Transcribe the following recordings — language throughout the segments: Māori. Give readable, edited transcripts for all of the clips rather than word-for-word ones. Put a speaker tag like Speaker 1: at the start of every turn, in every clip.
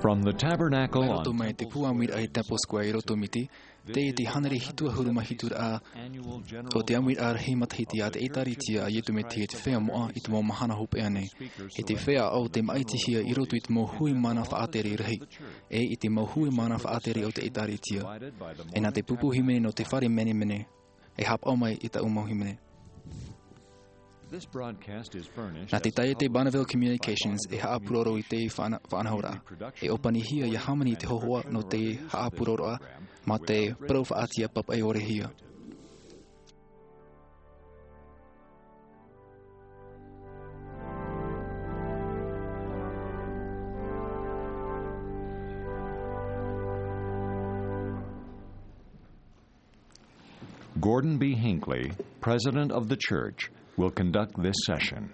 Speaker 1: From the tabernacle on
Speaker 2: Tomai te puamir ai Temple Square i roto miti, te te hanere hitua huruma hitur a o te amir ar he matahiti a te eitaritia a yetu me te whea moa i te mo mahana hope ane. He te whea au te maiti hia i roto i te mo hui mana whaateri rehi, e i te mo hui mana whaateri o te eitaritia. E nā te pupu himene no te whare mene mene, e hap au mai i ta umau himene. Nā te tae te Bonneville Communications e haapuroro i te whaanahora. E opani hia i hamani te hohoa no te haapuroroa ma te prowhaatia papai ore hia.
Speaker 1: Gordon B. Hinckley, President of the Church, will conduct this session.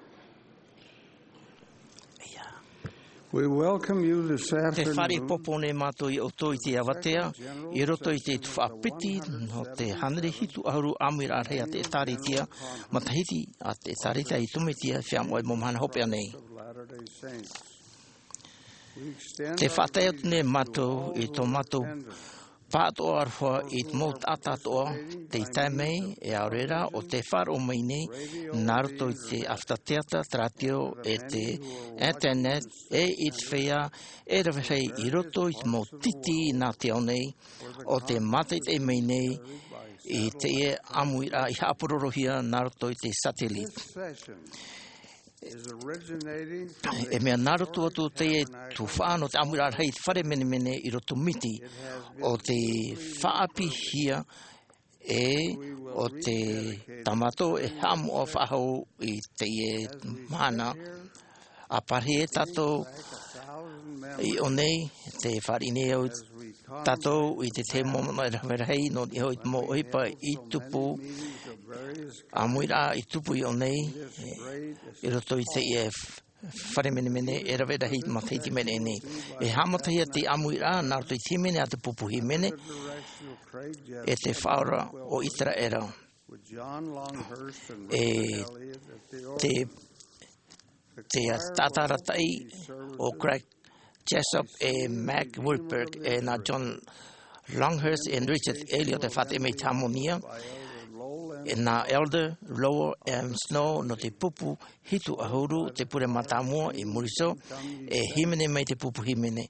Speaker 3: We welcome you this
Speaker 4: Te whare
Speaker 3: afternoon.
Speaker 4: popone mātou i oto i te awatea, i roto i te whaapiti no te hanere hitu ahuru amir arhea te taritia, matahiti a te taritia i tumitia whiamoe momhana hope anei. Te whātai atune mātou i tō mātou pāto arwha i te mōt atatoa te taimei e aurera o te wharo mai nei naruto i te after theatre tratio e te internet e i te whea e rawhei i roto i te mō titi nā te au nei o te mateit e mai nei i te e amuira i hapurorohia naruto i te satellite. E mea naruto atu te e tu whaano te amura rei te whare mene mene i roto miti o te whaapi hia e o te tamato e hamu o whahau i te e mana a pare e tato i o nei te wharine au tato i te te momona e rei no i hoi mo oipa i tupu a muira i tupu i o nei i roto i te e whare mene mene e rawera hei mataiti mene nei. E hamatahia te amuira nā roto i te mene a te pupuhi mene e te whaora o itara era. E te tataratai o Craig Jessup e Mac Wilberg e nā John Longhurst e Richard Elliot e whate mei tamonia e nā Elder Lower Snow no te pupu hitu ahuru te pure matamua i Muriso e himene mai te pupu himene.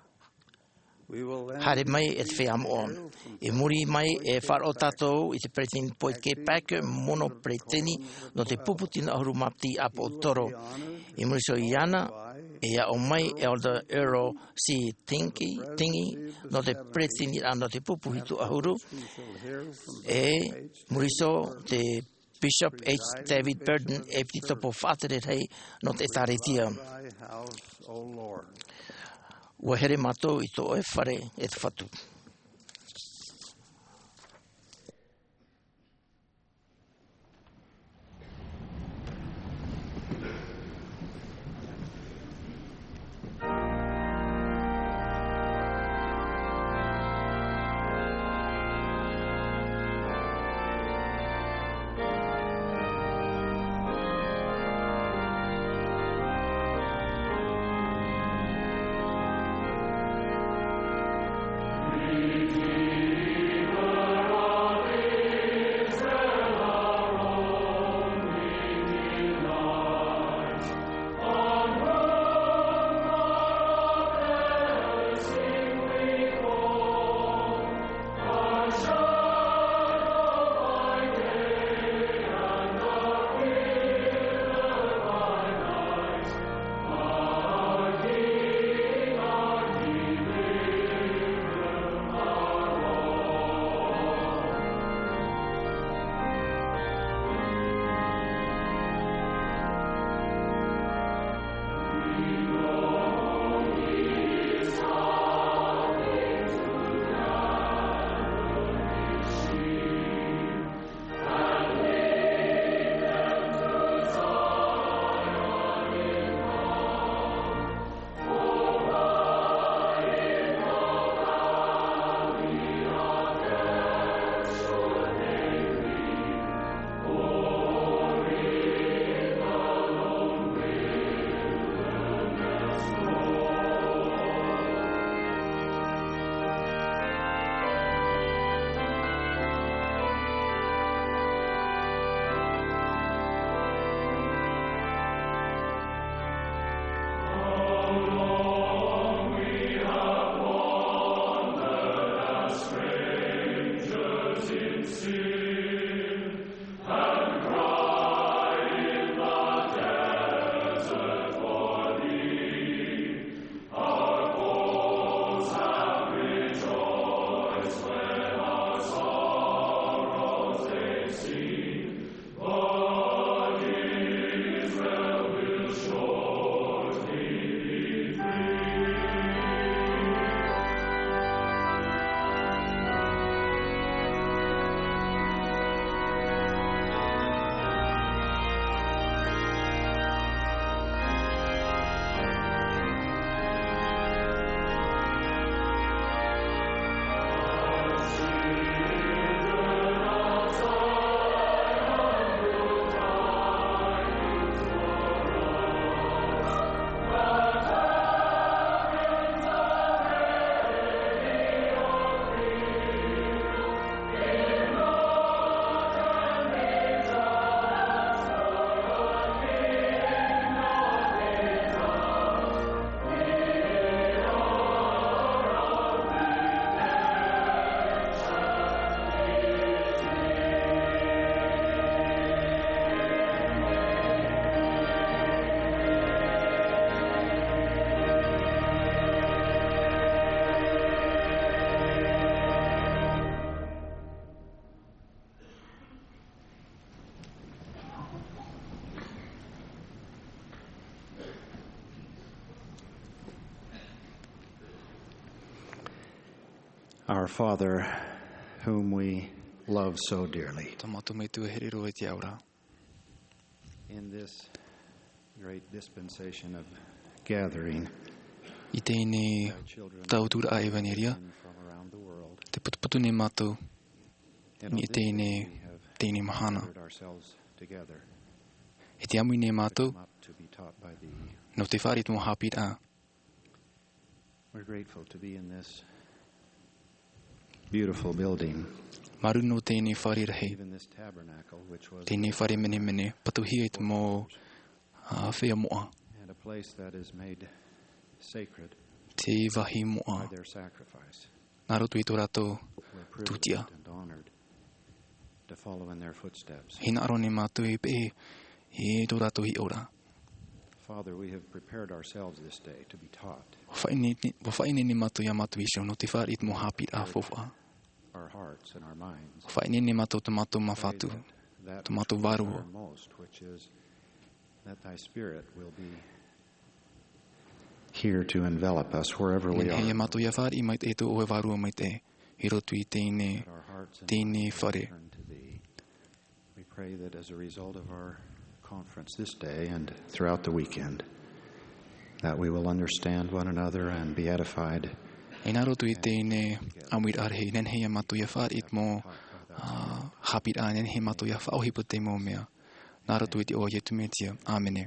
Speaker 4: Hare mai e te whea amoa. E muri mai e wharo tātou i te pretini poike pake mono pretini no te puputina ahuru mapti apo o toro. I Muriso i ana e a o mai Elder Earl C. Tingi no te pretini no te pupu hitu ahuru. E Muriso te Bishop H. David Burden e pitopo whātere rei no te taretia. Ua here mātou i tō e whare e te whatu.
Speaker 5: We Our Father, whom we love so dearly,
Speaker 2: Tamato mai tu heri ro te aura.
Speaker 5: in this great dispensation of gathering
Speaker 2: I tēnei
Speaker 5: children
Speaker 2: tautura a evaneria,
Speaker 5: from around the world,
Speaker 2: te putuputu ne mātou,
Speaker 5: and on
Speaker 2: ni
Speaker 5: this day
Speaker 2: tēnei,
Speaker 5: we have
Speaker 2: tēnei mahana.
Speaker 5: gathered ourselves together
Speaker 2: He te amui ne mātou,
Speaker 5: come up to be taught by Thee.
Speaker 2: no te whare tu mo hapit a.
Speaker 5: We're grateful to be in this beautiful building,
Speaker 2: Maru no tēnei whare rahi,
Speaker 5: even this tabernacle, which was
Speaker 2: tēnei whare mene mene, patuhi te mo whea moa,
Speaker 5: and a place that is made sacred
Speaker 2: te wahi
Speaker 5: by
Speaker 2: moa.
Speaker 5: their sacrifice.
Speaker 2: Nā roto i tō rātou,
Speaker 5: We're privileged
Speaker 2: Tutia.
Speaker 5: and honored to follow in their footsteps.
Speaker 2: he nā aro ne mātou e pe, e tō rātou hi ora.
Speaker 5: Father, we have prepared ourselves this day to be taught.
Speaker 2: Whawhaine ne mātou ia mātou isio, no te whare i te mo hapit a fofa.
Speaker 5: Our hearts and our minds.
Speaker 2: Whaine ne mātou te mātou mawhatu,
Speaker 5: That
Speaker 2: te mātou
Speaker 5: which we
Speaker 2: waruo.
Speaker 5: desire most, which is that Thy Spirit will be here to envelop us wherever we
Speaker 2: Nen hei e
Speaker 5: are.
Speaker 2: mātou ia whare i mai te eto o e warua mai te, i roto i tēnei,
Speaker 5: That our hearts and
Speaker 2: tēnei
Speaker 5: minds
Speaker 2: whare.
Speaker 5: turn to Thee. We pray that as a result of our conference this day and throughout the weekend, that we will understand one another and be edified.
Speaker 2: E nā roto i tēnei amir arhei, nen hei e mātou ia whare i te mo hapit a, nen hei mātou ia whaohipo te mo mea. Nā roto i te o Ietu metia. Āmene.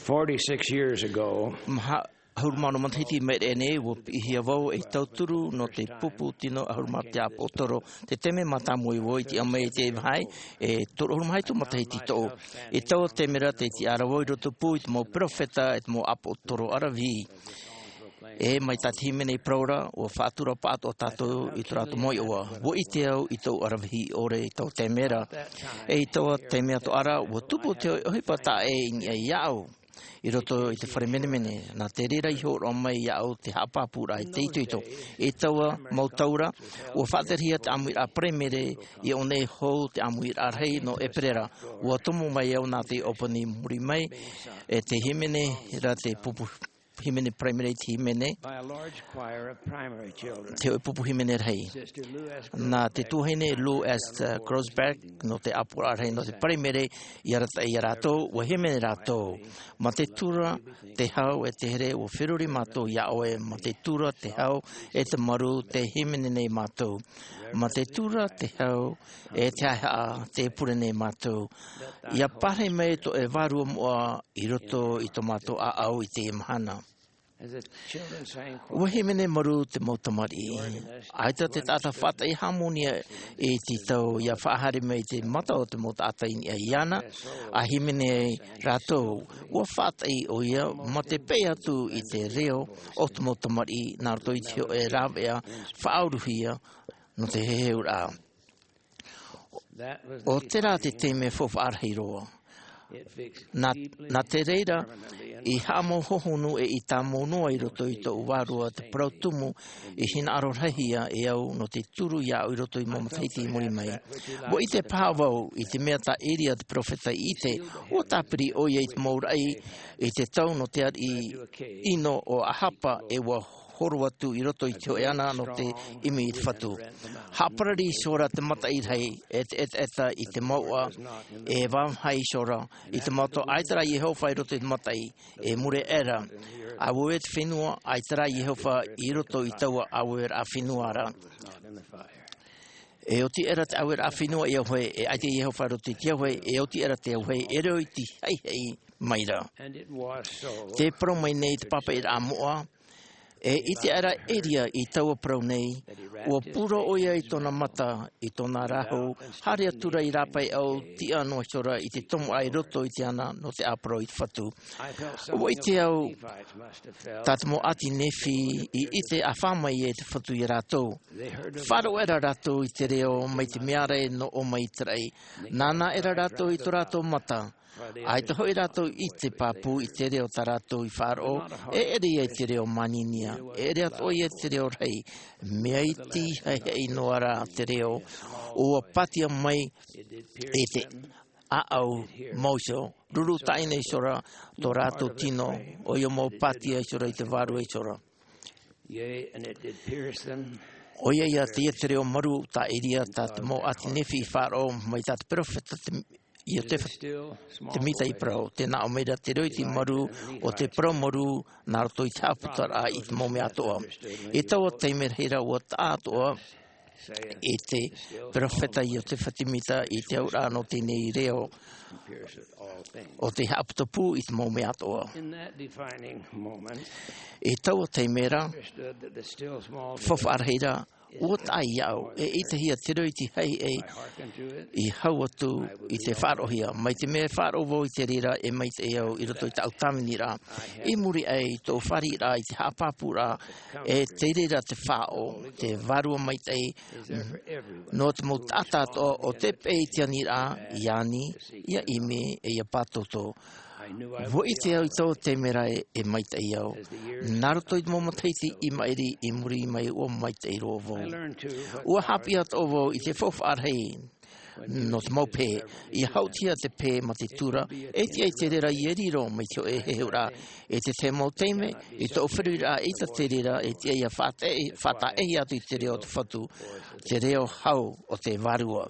Speaker 3: 46 years ago,
Speaker 4: Ahurumano Matahiti me ene wo ihia wau e tauturu no te pupu tino ahurumate a potoro te teme matamui wo i te amei te vai e toro ahurumai tu Matahiti to e tau te mera te ti arawoi roto pu i te mo profeta e te mo apotoro aravi e mai tati himene praura o whātura pāto tātou i tō rātu moi oa wo i te au i tau aravi ore i tau te mera e i tau te mea to ara wo tupu te ohipa ta e i iau I roto I te whare mene nā te rera I hōra mai I au te hapapura I te ituito e taua mautaura o whāterhia te amuira premere I o nei hou te amuira rei no e perera ua tomo mai au nā te opani muri mai e te himene ra te pupu himene primary te himene te o pupu himene rei nā te tuhene Lou S. Grossberg no te apura rei no te primary I rato o himene rato ma te tura te hau e te here o whiruri mātou ia oe ma te tura te hau e te maru te himene nei mātou ma te tura te hau e te aha te pure nei mātou ia pare mei to e varua moa I roto I to mātou a au I te imahana Wahi mene maru te mautamari. Aita te tata whata I harmonia e te tau ia whahare mei te mata o te mautata I iana. A himene rātou ua whata I o ia ma te pei atu I te reo o te mautamari nā rato I te e rāwea whaauruhia no te heheu rā. O te rā te teme whawhaarheiroa. Nā te reira I hamo hohonu e I tā monoa I roto I tō uwarua te prautumu I hina arohahia e au no te turu ia au I roto I Matahiti I muri mai. Wo I te pāwau I te mea tā eria te profeta I te o tāpiri o ia I te maurai I te tau no te ari ino o ahapa e wa horo atu I roto I te oeana no te imi I te whatu. Haparari sora te mata I rei e te eta I te maua e wamhai sora I te mato aitara Yehova I roto I te matai e mure era. Awu e te whenua aitara Yehova I roto I taua awu e a whenua ara. E o ti era te awu e a whenua I ahoe e aite Yehova roto I te ahoe e o ti era te ahoe e reo I ti hei maira. Te pro mai nei te papa I a moa E I te ara eria I taua prau nei, ua pura oia I tōna mata, I tōna rahu, hare atura I rapai au ti anō sora I te tomo ai roto I te ana no te aparo I te whatu. Ua I te au, tātamo ati nefi I te a whamai e te whatu I rātou. Wharo era rātou I te reo mai te meare no o mai trai. Nāna era rātou I tō rātou mata. Ai te hoi rātou I te pāpū I te reo tā rātou I whāro, e eri e te reo maninia, e eri at oi e te reo rei, mea I ti hei noa rā te reo, o patia mai e te aau mauso, ruru taine I sora, tō rātou tino, o i o mau patia I sora I te waru I sora. Oia ia te reo maru tā eria tā te mo ati nefi I whāro, mai tā te profeta I o te mita I prau, tēnā o meira te roi te maru o te prau maru nā roto I te haputara I te mome atoa. E taua teimera hera o tā atoa e te profeta I o te whatimita I te aura no tēnei reo o te haputapu I te mome atoa. E taua teimera whawharheira o tā iau, e I te hia te roi ti hei e I hau atu I te wharohia. Mai te mea wharovo I te rira e mai te eau I roto I te autamini rā. E muri ei tō whari rā I te hapapu rā e te rira te whao, te varua mai te no te mo tātāto o te pei te ani rā iani, ia ime e ia patoto. Wo I te au I tō te mera e mai te iau. Naruto I te mo Matahiti I mairi I muri mai o mai te iro ovo. Ua hapi at ovo I te whawharhei no te maupē. I hautia te pē ma te tura e te ai te rera I eriro mai te o e heura. E te te mau teime I tō whiru rā I te rera e te ai a whata ehi atu I te reo te whatu. Te reo hau o te varua.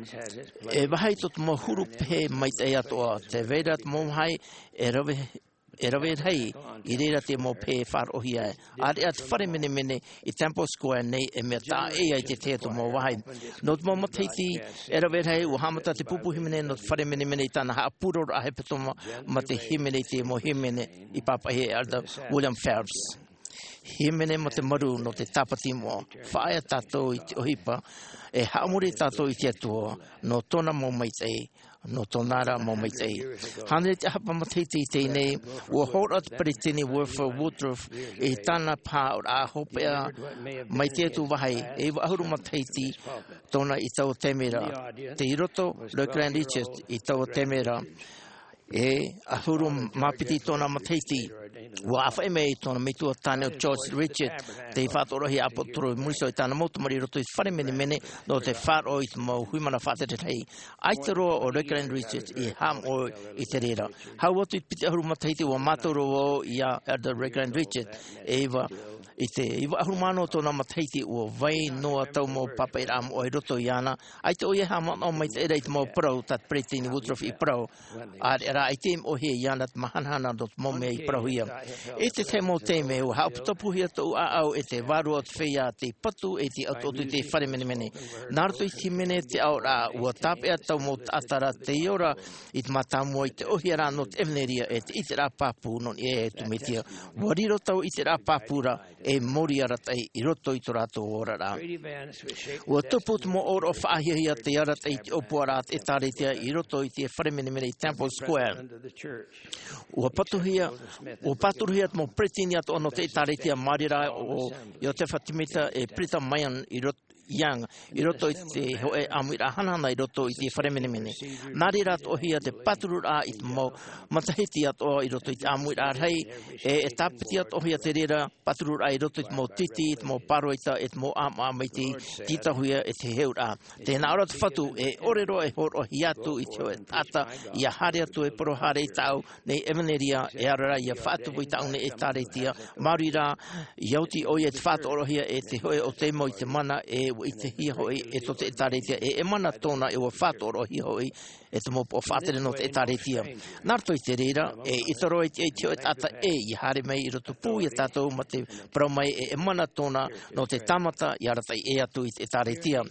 Speaker 4: E wahai to te mohuru pē mai te atoa, te veira te mohai e rawe e rawe hei I reira te mo pē wharohia e. Are at whare mene I Temple Square nei e mea tā e ai te teato mō wahai. No te mō mataiti e rawe hei o hamata te pupu himene no te whare mene I tāna haapuro a hepetoma ma te himene te mo himene I papahe e arda William Phelps. Himene ma te maru no te tapati mo. Whaia tātou I te ohipa e haamuri tātou I te atua no tōna mō maitei. No tonara mo mai tei. Hane te hapa mataiti tēnei, ua horat paritini Wilford Woodruff e tāna pā o a hopea mai te atu wahai e wahuru mataiti tōna I tau temera. Te iroto, Le Grand Richard I tau temera e ahuru mapiti tōna mataiti. Ua awhai mei tōna mitua tāne o George Richard te whātorohi apotoro muriso I tāna motumari roto I whare mene no te whāro I te mau huimana whāteretei. Ai te roa o Le Grand Richard I ham o I te rera. Hau atu I piti ahuru mataiti ua mātoro o ia the Le Grand Richard e iwa I te iwa ahuru mano tōna mataiti ua vai noa tau mo papai ram o I roto I ana. Ai te oia hama o mai te era I te mau parau tat Pretini Woodruff I parau. Ara I te o he iana te mahanhana do te mome I parau ia. E te te mo te me o hauputapuhia tau a au e te waru o te whea te patu e te atotu te whare mene. Nārto I te mene te au rā ua tāpea tau mo te atara te iora I te matamua I te ohia rā no te eveneria e te ite rā pāpū non e tu metia. Wariro tau ite rā pāpūra e mori aratai I roto I to rātou ora rā. Ua tupu te mo ora o whaahia te aratai te opua rā te tāretia I roto I te whare mene I Temple Square. Ua paturuhia te mo pretini atu ono te tāretia marira o te whatimita e Prita Mayan I roto Young, I roto I te hoe amira hanana I roto I te whare mene. Nāri rāt ohia te paturu rā I te mo matahiti atoa I roto I te amira rei e tāpiti atohia te rera paturu rā I roto I te mo titi, I te mo paroita, I te mo amaiti, titahuia e te heu rā. Tēnā ora te whatu e orero e horo hi atu I te hoe tata I a hare atu e poro hare tau nei evaneria e arara I a whatu I taune e tāretia Māori rā iauti oia te whatu orohia e te hoe o te mo I te mana e I te hia hoi e to te etaretia e mana tōna e wa whātoro hi hoi e te mopo whātere no te etaretia. Nārto I te reira e itaro e te tio e tata e I hare mei I roto pū I tātou ma te praumai e mana tōna no te tamata I aratai e atu I te etaretia.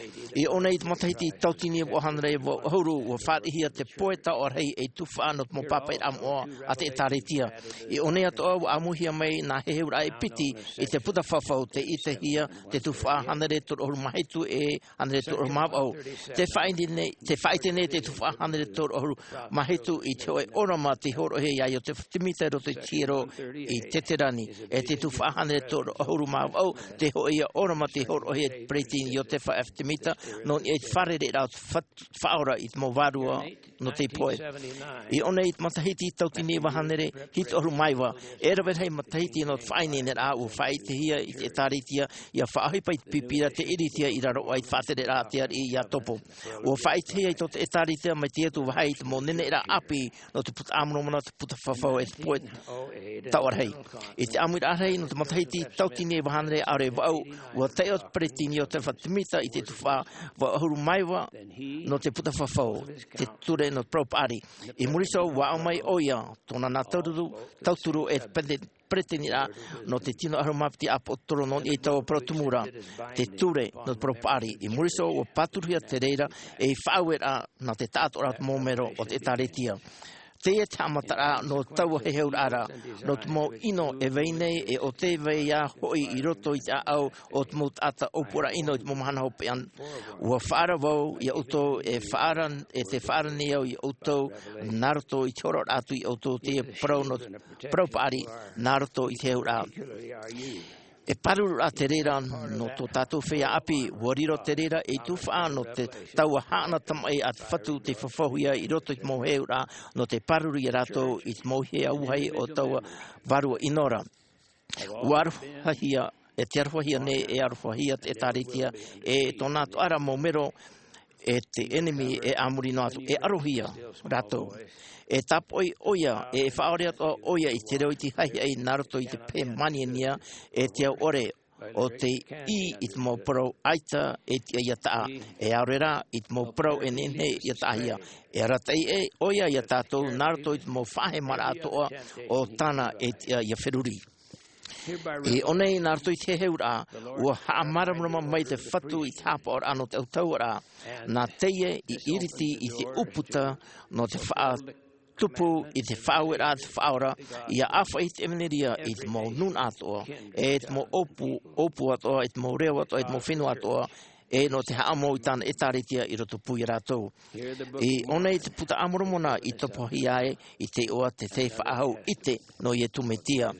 Speaker 4: I ona I te matahiti tautini e wahanare e wahoru wa whātihia te poeta o rei e tuwha no te mo papai amoa a te etaretia. I one atoa wa amuhia mei nā heheura e piti I te puta whawhau te I te hia te tuwha hanare toro oru mahitu e hanare toro mawau. Te whaitene te tuwha hanare toro oru mahitu I te oe orama te horo he ia I o te timita roto I tiro I teterani. E te tuwha hanare toro oru mawau te ho ia orama te horo he pretini I o te whaaftimita non e wharere rao whaora I te mo warua no te poe. I ona I te matahiti tautini wahanere hit oru maiwa. E rawe hei matahiti no te whainene rā u whaitehia I te tāretia I a whaahipa I te pipira te iritia I raro ai whātere rā te ari I a topo. O whaitehia I to te etaritia mai te atu wahai te mo nene ra api no te puta amuromana te puta whawhau e te poe tauarhei. I te amur arhei no te matahiti tautini wahanere are wau ua te o te pretini o te whatimita I te tuwha wa ahuru maiwa no te puta whawhau te ture no te propari. I muriso wa au mai oia tōna nā tauturu e te pretini rā no te tino arumapti apotoro non I tau protumura te ture no te propari. I muriso o paturia te reira e whaue rā na te tātora mōmero o te taretia. Te e tamatara no tau he ara no te mo ino e veinei e o te veia hoi I roto I te au o te mo ata opura ino I te mo mahana hope an ua whaara wau I auto e te whaara ni au I auto naruto I te horo atu I auto te prau no propaari naruto I te heura. E paru a te reira no tō tātou whea api, wariro te reira e tuwha no te taua hāna tamai a te whatu te whawhauhia I roto I te moheura no te paruru I rato I te mohea uhai o taua varua inora. Uaruhahia, e te aruhahia ne e aruhahia te tāretia e tō nātu ara mōmero e te enemy e amuri no atu, e arohia rato. E tapoi oia, e whaore ato oia I te reo I te hai ai naruto I te pē mani nia, e te au ore o te I te mo pro aita e tia ia taa. E aurera i te mo pro e nene ia tahia. E ratei e oia ia tātou narato i te mo whahe mara atoa o tana e tia ia whiruri. E onei nā rto I te heura, ua haamaramrama mai te whatu I te hapa o ano te autauara, nā teie I iriti I te uputa no te wha tupu I te whauera te whaora, ia awha I te emeneria I te mo nun atoa, e te mo opu atoa, e te mo reo atoa, e te mo whenu atoa, e no te haamo I tāna e tāretia I roto pui rātou. E onei te puta amoromona I topohi ai I te oa te whaahau ite no I e tumetia.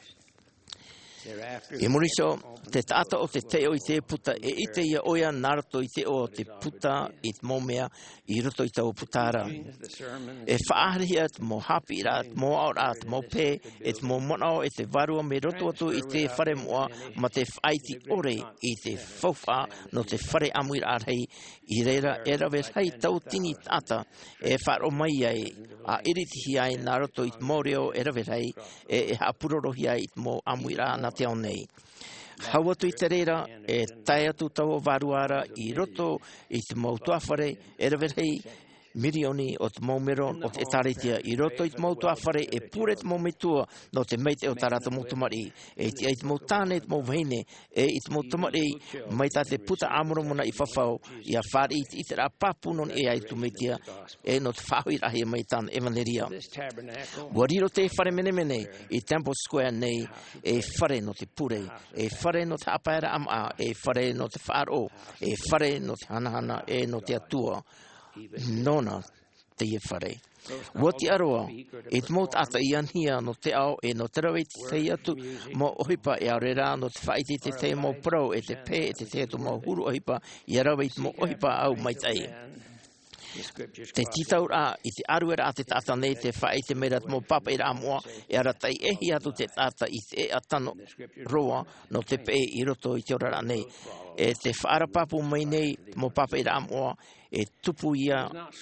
Speaker 4: E moriso, te tata o te teo I te puta e ite ia oia narato I te o te puta I te momea I roto I tau putara. E whaahria te mo hapi ra, te mo aura, te mo pē, e te mo monao e te varua me roto atu I te whare moa ma te whaiti ore I te whauwha no te whare amuira arhei I reira e rawe hei tau tini tata e wharo mai ai a iritihi ai narato I te moreo e rawe hei e hapurorohi ai I te mo amuira na te au nei. Hauatu I te reira e tai atu tau o varuara I roto I te mautuawhare e rawerhei mirioni o te maumero o te etaretia I roto I te mautuawhare e pure te maumetua no te meite o tarata mautamari e te mautane te mauwhine e I te mautamari maita te puta amoromona I whawhau I a whare I te rā papunon e ai tumeitia e no te whahui rahi mai tāna evaneria. Wariro te whare mene I Temple Square nei e whare no te pure, e whare no te apaera ama, e whare no te wharo, e whare no te hanahana e no te atua. Nona te ie whare. Wa te aroa, e te mot ata I anhia no te ao e no te rawe te atu mo ohipa e aurera no te whaiti te mo pro e te pē e te atu mo huru ohipa I rawe mo ohipa au mai tai. Te titaura I te aruera a te tata nei te whae te mera mo papa I ramoa e aratai ehi atu te tata I te atano roa no te pē I roto I te orara nei. E te whaarapapu mai nei mo papa I ramoa e tupu ia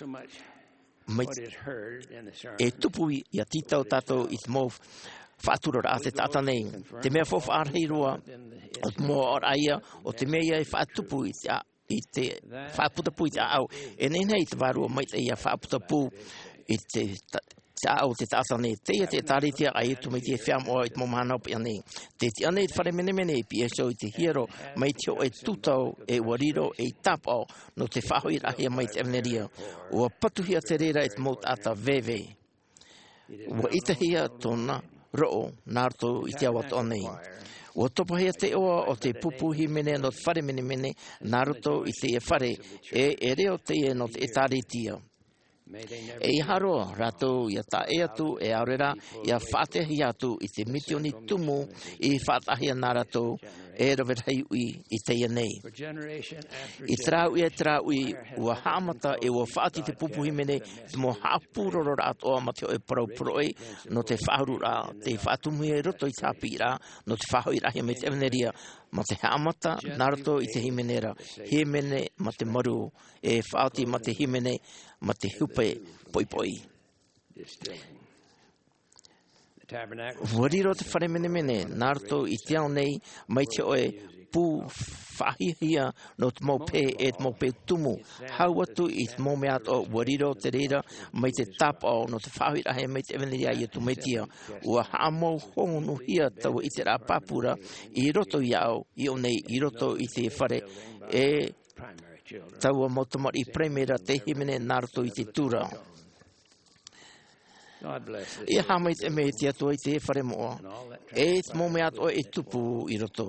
Speaker 4: e tupu ia titau tato I te mo whaaturora a te tata nei. Te mea fofa arhei roa o te moa or aia o te mea I whaatupu I te whaaputapu I te au. E nenei te varua mai te ia whaaputapu I te au te tata nei. Teia te tāritia ai tu mai te whiamoa I te momahana pi anei. Te anei te whare mene pi e so I te hiero mai te o e tutau e wariro e tapao no te whahoi rahia mai te emeneria. Ua patuhia te reira I te maut ata veve. Ua itahia tōna roo nārto I te awat anei. Ua topahia te oa o te pupuhi mene no te whare mene naruto I te e whare e reo te e no te e tāritia. E I haroa rātou ia tā e atu e aurera ia whātehi atu I te mitioni tumu I whātahia nā rātou e rawerhei ui I teia nei. I trau I ua haamata e ua whaati te pupuhi mene te mo hapuroro rātoa ma te o e parauproi no te whauru rā, te whaatumi e roto I tāpi rā no te whahoi rahia me te emeneria ma te haamata nā rātou I te himenera, himene ma te maru e whaati ma te himene ma te hupe poipoi. Wariro te whare mene, nārto I te ao nei, mai te oe pū whahihia no te mau pē e te mau pē tumu. Hau atu I te mau mea o wariro te reira, mai te tāpao no te whahirahe mai te eveneria I tu metia. Ua haamau honu hia tau I te rā papura, I roto I au, I o nei, I roto I te whare, e tau a mautamari primera te himene nārto I te tura. Ia hamai te me te atua I te whare moa. E te mo mea o e tupu I roto.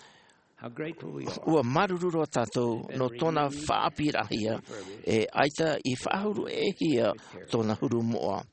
Speaker 4: Ua marururo tātou no tōna whaapirahia e aita I whaahuru e hia tōna huru moa.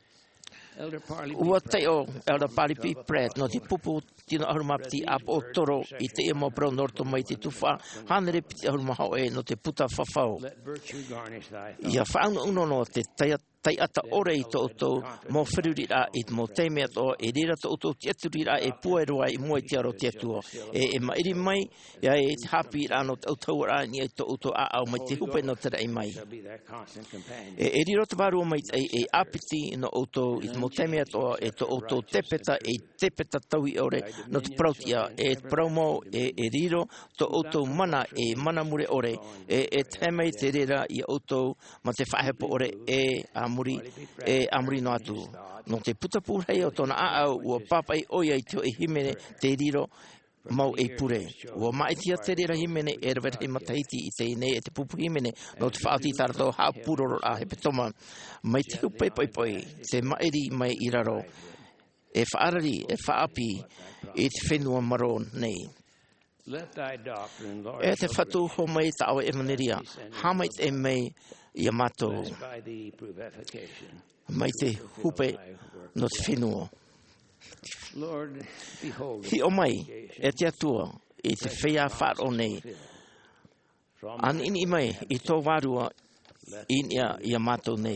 Speaker 4: Ua teo Elder Paripi Pratt no te pupu tino ahurumapti ap o toro I te e mo prau norto mai te tuwha hanere piti ahurumahau e no te puta whawhau. Ia whaunu uno no te tai ata ore I toto mo whirurira I mo teimea to e rira toto tiaturira e puerua I moe te aro tiatua. E mairi mai, ia e hapi rano tau rani e toto a au mai te hupe no tera I mai. E riro te waru mai e apiti no oto I mo teimea to e to oto tepeta e tepeta tau I ore no te prautia e promo e riro to oto mana e mana mure ore e temei te rira I oto ma te whahepo ore e amuri no atu. No te putapu hei o tona aau ua papai oia I te himene te riro mau e pure. Ua maitia te rira himene e rewet hei matahiti I te nei e te pupu himene no te whaati tarato ha puroro a he petoma. Mai te upai poi te maeri mai I raro. E whaarari, e whaapi I te whenua maro nei. E te whatu ho mai ta awa e maneria. Hamait e mei Ia mātou mai te hupe no te whenua. Hi o mai e te atua I te whea whāro nei. An ini mai I tō wārua ia mātou nei.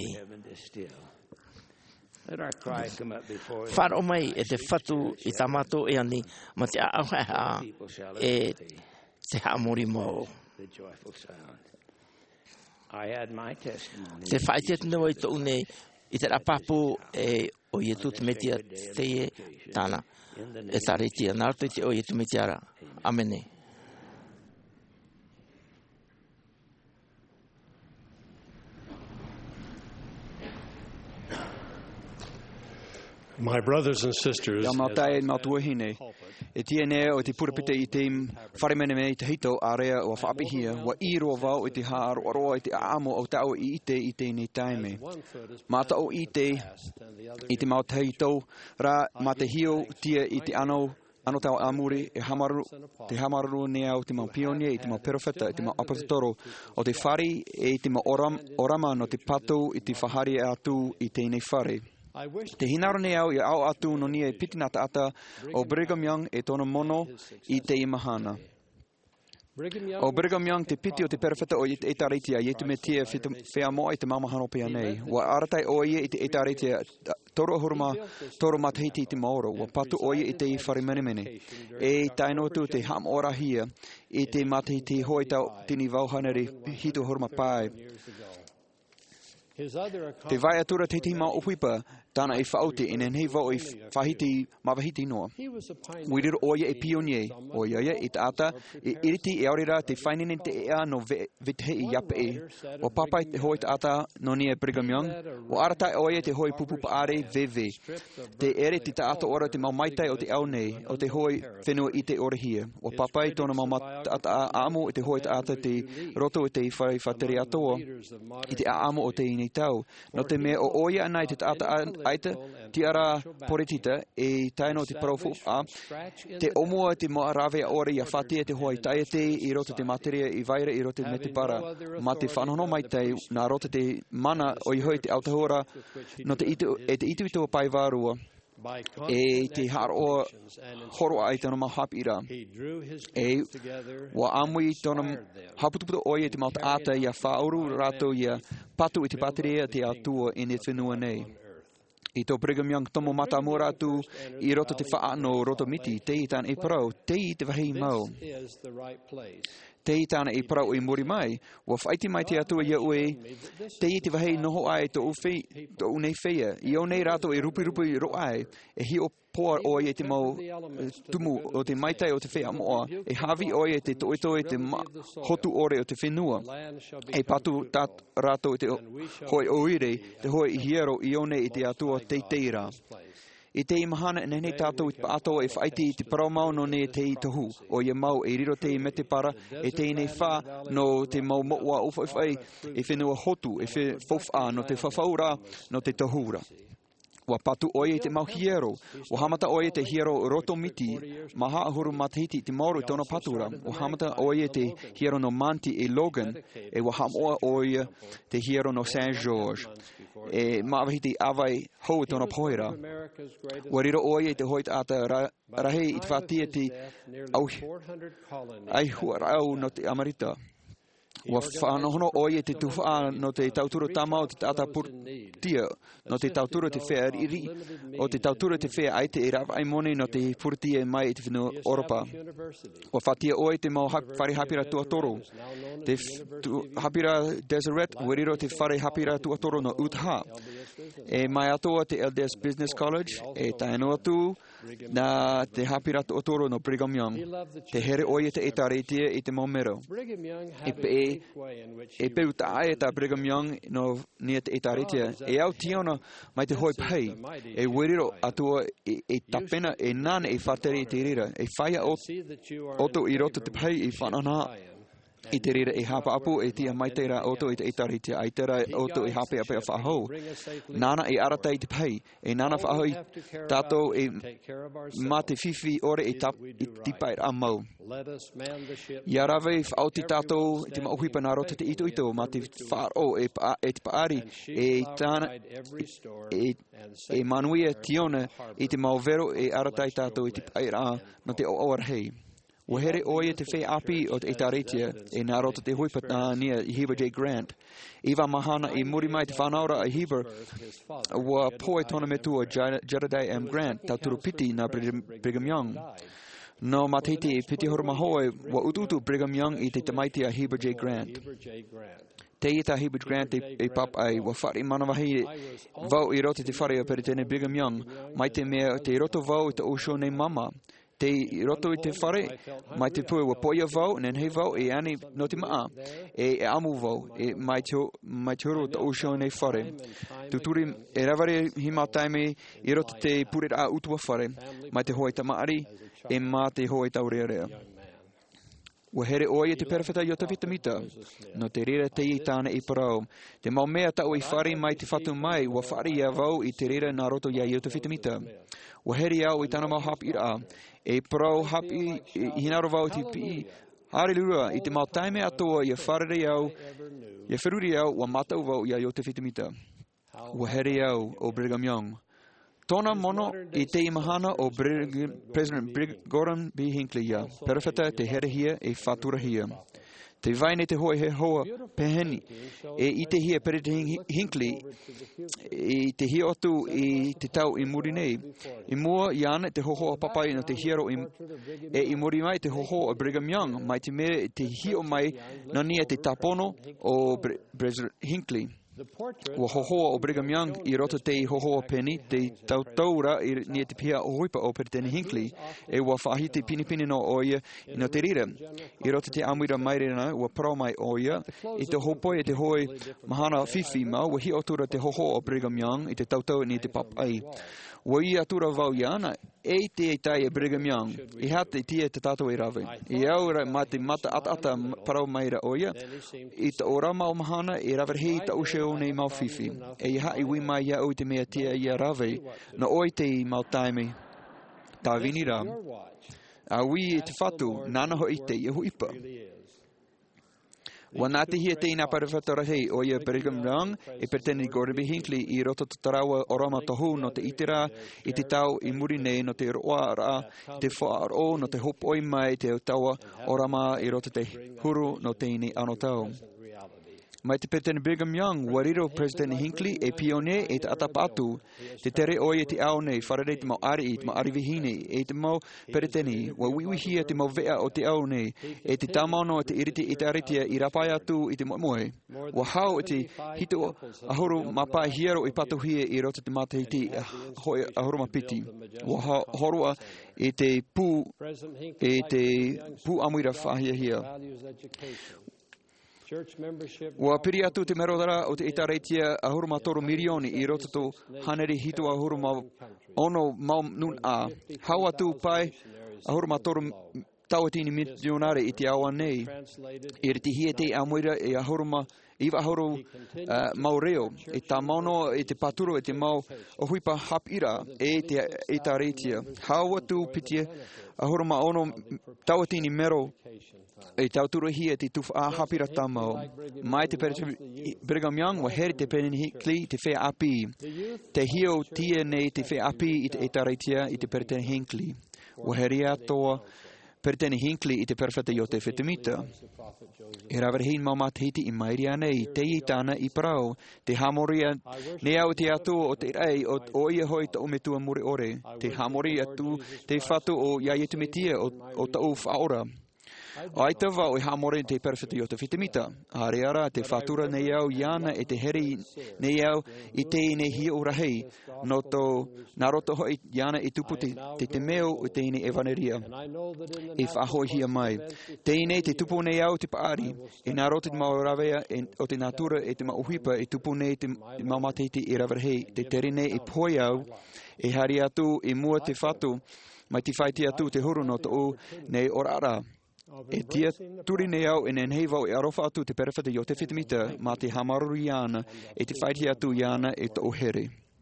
Speaker 4: Whāro mai e te whatu I tā mātou e ani ma te auhaha e te haamori mō. Te whaitet nua I tō une I te rapapu e o I tu te metia te tāna e tā reitia. Nā rato I te o I tu metiara. Amene.
Speaker 6: My brothers and sisters,
Speaker 7: Ia mātai mā tuahine, e tia nea o te purapite I te wharemene me I te hito a rea o whaapihia, wa I roa wau I te hāro a roa I te aamo o tau I te nei taime. Māta o I te mau te hito, rā mā te hio tia I te ano tau amuri e te hamaru nea o te mau pionia, I te mau perofeta, I te mau apatotoro, o te whari e te mau orama no te patu I te whahari atu I te nei whare. Te hinaro nei au I au atu no nia I pitinata ata o Brigham Young e tōna mono I te imahana. O Brigham Young te piti o te perewhita o e taritia I te me tia whea moa I te mamahano pia nei. Wa aratai o ia I te e taritia toro ahuruma, toro matahiti I te maoro. Wa patu o ia I te I whare menemene. E tainotu te ham ora hia I te matahiti hoi tau tini vauhaneri hito ahuruma pai. Te vai atura te tima upipa tana I whaute in hei vau I whahiti mawahiti noa. Wiriro oia e pionie, oia I tata, I iriti e aurira te whainene te ea no vithe I yape e. O papai te hoi tata no nia Brigham Young, o aratai oia te hoi pupupa are veve. Te ere te tata ora te maumaitai o te au nei, o te hoi whenua I te ore hia. O papai tona maumata amo te hoi tata te roto te whai whateri atoa, I te amo o te inei tau. No te mea o oia anai te tata aita, ti ara poretita e taino te profu a te omua te moarawe a ora I a whatea te hoi taete I roto te materia I vaira I roto me te para ma te whanono mai tei nā roto te mana o I hoi te autahora no te itu o pai wārua e te haro horo ai tōna mahapira e wa amui tōna haputuputa oia te mauta ata I a whaoru rato I a patu I te paterea te atua I ne whenua nei. I tō Brigham Young tomo mata mōra atu I roto te whaano roto miti, te I tāna I parau, te I te wahi mau. Te I tāna I parau I mori mai, wa whaiti mai te atua ia ue, te I te wahi noho ai tō unei whea, I o nei rato I rupi ro ai, e hi o poa oia te mau tumu o te maitai o te whea moa, e hawi oia te toetoe te hotu ore o te whenua, e patu tat rato I te hoi oire, te hoi I hiero I o nei I te atua te teira. I te imahana e nenei tātou I pātoa e whaiti I te paramau no ne te I tohu. O ia mau e riro te I me te para e te nei wha no te mau moua uwhai e whenua hotu e whawha no te whawhaura no te tohura. Wa patu oia I te mau hiero, wa hamata oia te hiero roto miti, maha ahuru matahiti te mauro I tōna patura, wa hamata oia te hiero no Manti e Logan, e wa hamoa oia te hiero no St. George, e mawahiti awai hou I tōna poira. Wa riro oia te hoit ata rahe I te whatia te ai huarau no te Amarita. Ua whanohono oia te tuwha no te tautura tamau te tata purtia no te tautura te whea iri o te tautura te whea ai te e rawa ai mone no te purtia mai te whenua Oropa. Ua whatia oi te mau whare hapira tuatoro. Te hapira Deseret, weriro te whare hapira tuatoro no Utah. E mai atoa te LDS Business College, e taino atu na te hapira tuatoro no Brigham Young. Te here oia te etaretia i te maumero. E peu ta e ta Brigham Young no nia te etaretia. E au tiona mai te hoi pei. E weriro atua e tapena e nana e whatere te rira. E whaia oto i roto te pei i whanana. I te rira e hapa apu e tia mai teira oto i te etaritia. Ai tera oto i hape ape a whahau. Nana e aratai te pei. E nana whahau i tātou e ma te whiwhi ore e tipai a mau. Ia rawe whaoti tātou te mauhipa nā rota te ito ma te wharo e te paari e tāna e manuia tiona i te mauvero e aratai tātou i te pai a no te oarhei. Ua here oia te whai api o te etaretia e nā rota te huipa nia i Heber J. Grant. Iwa mahana i muri mai te whanaura a Heber ua poe tona metua Jedediah M. Grant tauturu piti na Brigham Young. No matiti piti horumahoe wa ututu Brigham Young i te tamaitia Heber J. Grant. Te ita Heber Grant e papai wa whare manawahi vau i roto te whare o peritene Brigham Young mai te mea te roto vau i te osho nei mama. Te roto i te whare, mai te pua wa poia vau, nen hei vau, e ane no te maa, e amu vau, e mai te horo ta osho nei whare. Tuturi e raware hima taime i roto te pure a utua whare, mai te hoi ta maari, e ma te hoi tau rea rea. Ua here oia te perewhita i o te vitamita, no te rera te i tāna i parau. Te mau mea tau i whare mai te whatu mai, ua whare ia vau i te rera nā roto ia i o te vitamita. Ua here au i tāna mau hapi ira, e parau hapi i hinaro vau te pi. Harelua, i te mau taime atoa i a wharere au, i a whiruri au, ua matau vau i o te vitamita. Ua here au o Brigham Young. Tōna mono i te imahana o President Gordon B. Hinckley ia, perewhita te here hia e whatura hia. Te vaine te hoi he hoa peheni, e i te hia President Hinckley, i te hia otu i te tau i muri nei. I mua i ana te hohoa papai no te hiero e i muri mai te hohoa o Brigham Young, mai te mea te hio mai no nia te tapono o President Hinckley. Ua hohoa o Brigham Young i roto te hohoa peni, te tautaura i nia te pia o huipa o Peritene Hinckley, e ua whaahiti pinipini no oia i no te rira. I roto te amuira mairena, ua parau mai oia, i te hopoi e te hoi mahana whiwhi mau, ua hi otura te hohoa o Brigham Young i te tautau ni te papai. Ua i atura vau i ana, e te e tai e Brigham Young, i hate tia te tātou i rawe. I aura mai te mata ata parau maira oia, i ta orama o mahana, i rawe hei ta ushe o nei mau whiwhi. E i hai wi mai ia o te mea tia i a rawe, na oi te i mau taime. Tā vini rā. A wi e te whatu, nana ho i te i huipa. Wa nā te hia te ina parewhatara hei o ia Brigham Young e Peritene Gordon B. Hinckley i roto te tarawa o rama tohu no te itera i te tau i muri nei no te roa ra te whaaro no te hopoi mai te taua o rama i roto te huru no te ini ano tau. Mai te Peritene Brigham Young, wariro President Hinckley e pione e te atapatu, te tere oi e te ao nei, wharere te mau ari vihine, e te mau Peritene, wa wiwihia te mau vea o te ao nei, e te tamano e te iriti i te aritia i rapai atu i te moe. Wa hau e te hito ahuru mapai hiero i patuhie i rota te matahiti hoi ahuru mapiti. Wa horua e te pū amuira whahia hia. Ua piri atu te merodara o te itareitia ahuru matoru milioni i roto to haneri hito ahuru ono mau nun a. Hau atu pai ahuru matoru tauatini milionare i te awa nei. I reti hie te amuira e iwa ahuru mau reo. E tā mauno e te paturo e te mau o huipa hapira e te itareitia. Hau atu pitia ahuru ma ono tauatini mero e tauturu hia te tuwha hapira tamau. Mai te Brigham Young wa heri te Peritene Hinckley te whea api. Te hio tia nei te whea api i te etareitia i te Peritene Hinckley. Wa heri atoa Perteni Hinckley I te perfetta o te whetamita. E rawer hin mamatiti I mairia nei, te I tāna I parau, te hamoria ne au te atu o te rei o ia hoi ta umetua muri ore, te hamoria tu te whatu o ia ietumitia o ta u whaora. O ai tawa o I hamore te perfetta o te whetamita. Hare ara te whatura nei au iana e te heri nei au I te ine hi o rahei. No tō naroto hoi iana I tupu te meo o te ine evaneria. E whahoi hia mai. Te ine te tupu nei au te paari. E naroto te maurawea o te natura e te mauhipa e tupu nei te maumatiti I rawarhei. Te terine I poi au e hari atu I mua te whatu. Mai te whaiti atu te huru no tō nei orara. E tia turi nei au en hei wau e arofa atu te perfetta o te whetamita ma te hamaruru iana e te whaiti atu iana e tō here.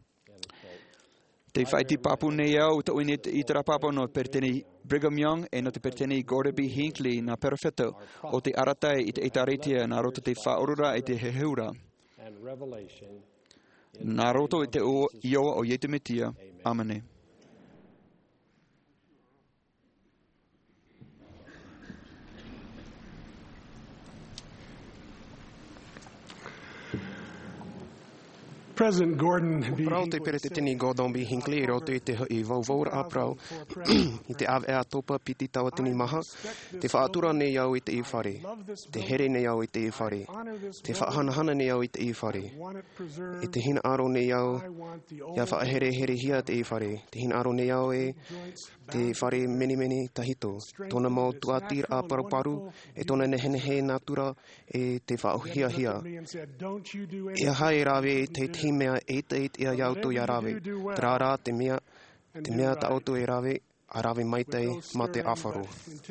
Speaker 7: Te whaiti papu nei au tō ine I tera papu no pertene Brigham Young e no te pertene Gordon B. Hinckley na perfetta o te aratai I te etaretia na roto te whaorura e te heheura. Na roto I te ioa o Ietumitia. Amene.
Speaker 6: President Gordon B.
Speaker 8: Prau te peretetini Gordon B. Hinckley I roto I te I vauvaura a prau I te ave a topa piti tawa tini maha, te whaatura nei au I te I whare, te here nei au I te I whare, te whaahanahana nei au I te I whare, I te hina aro nei au, ia whaahere here hia te I whare, te hina aro nei au e, te whare meni tahito, tōna mau tuatir a paru, e tōna nehenehe natura e te whaohia hia. Ia hae rawe te mea eit ia iauto ia rawe. Trara te mea ta auto e rawe, a rawe maitei ma te awharo.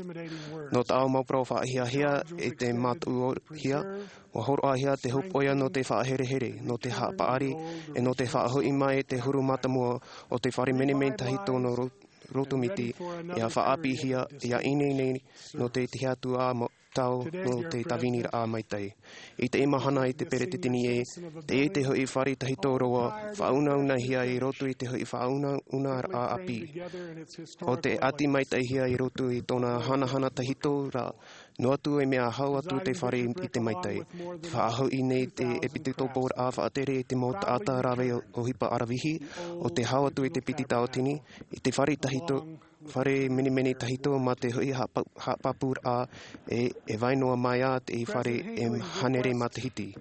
Speaker 8: No ta au mauprau whaahia e te matu hia, o horo ahia te hupoia no te whaahere, no te haapaari, e no te whaahui mai te huru matamua o te whare mene tahito no rotumiti, ia whaapi hia, ia inei no te tiatu a tau no te tawini a maitei. I te imahana I te peretetini e, te hoi whare tahito roa, whauna hia I roto I te hoi whauna a api. O te ati maitei hia I roto I tōna hana tahito ra, no atu e mea hau atu te whare I te maitei. Whaahau I nei te epititopo a whaatere I te mo taata rawe o hipa arawihi, o te hau atu I te piti taotini, I te whare tahito, whare meni tahito ma te hui hapapur a e vainoa mai a te whare e hanere ma te hiti.